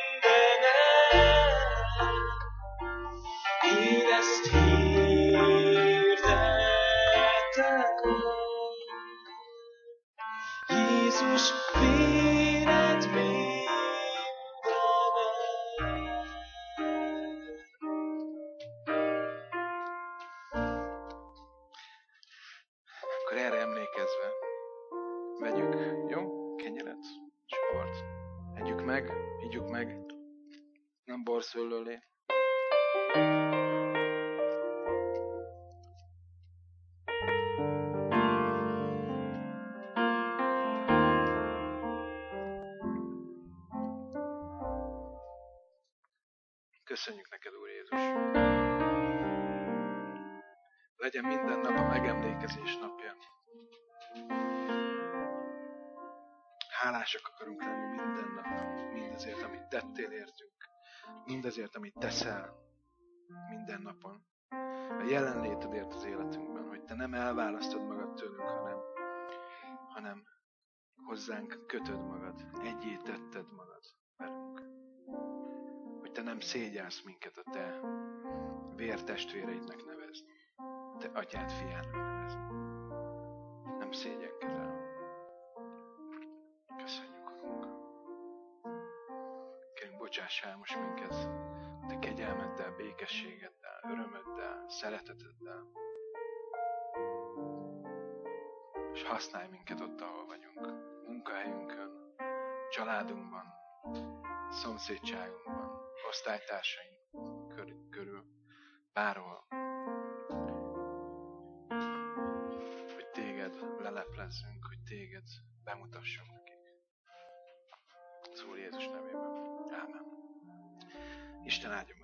Én ezt hirdettem, Jézus erre emlékezve vegyük, jó? Kenyeret, csuport. Együk meg, higgyük meg, nem borszőlőlé. Köszönjük neked, Úr Jézus! Legyen minden nap a megemlékezés napja. Hálásak akarunk lenni minden nap, mindazért, amit tettél értünk, mindazért, amit teszel minden napon. A jelenlétedért az életünkben, hogy te nem elválasztod magad tőlünk, hanem, hanem hozzánk kötöd magad, egyé tetted magad velünk. Hogy te nem szégyelsz minket a te vértestvéreidnek nevezni, te atyád fiának nevezni. Nem szégyenkezel. Köszönjük, Urunk. Kérünk, bocsáss el most minket te kegyelmeddel, békességeddel, örömöddel, szereteteddel. És használj minket ott, ahol vagyunk. Munkahelyünkön, családunkban, szomszédságunkban, osztálytársaink körül, körül bárhol. Hogy téged leleplezzünk, hogy téged bemutassunk nekik. Az Úr Jézus nevében. Ámen. Isten áldja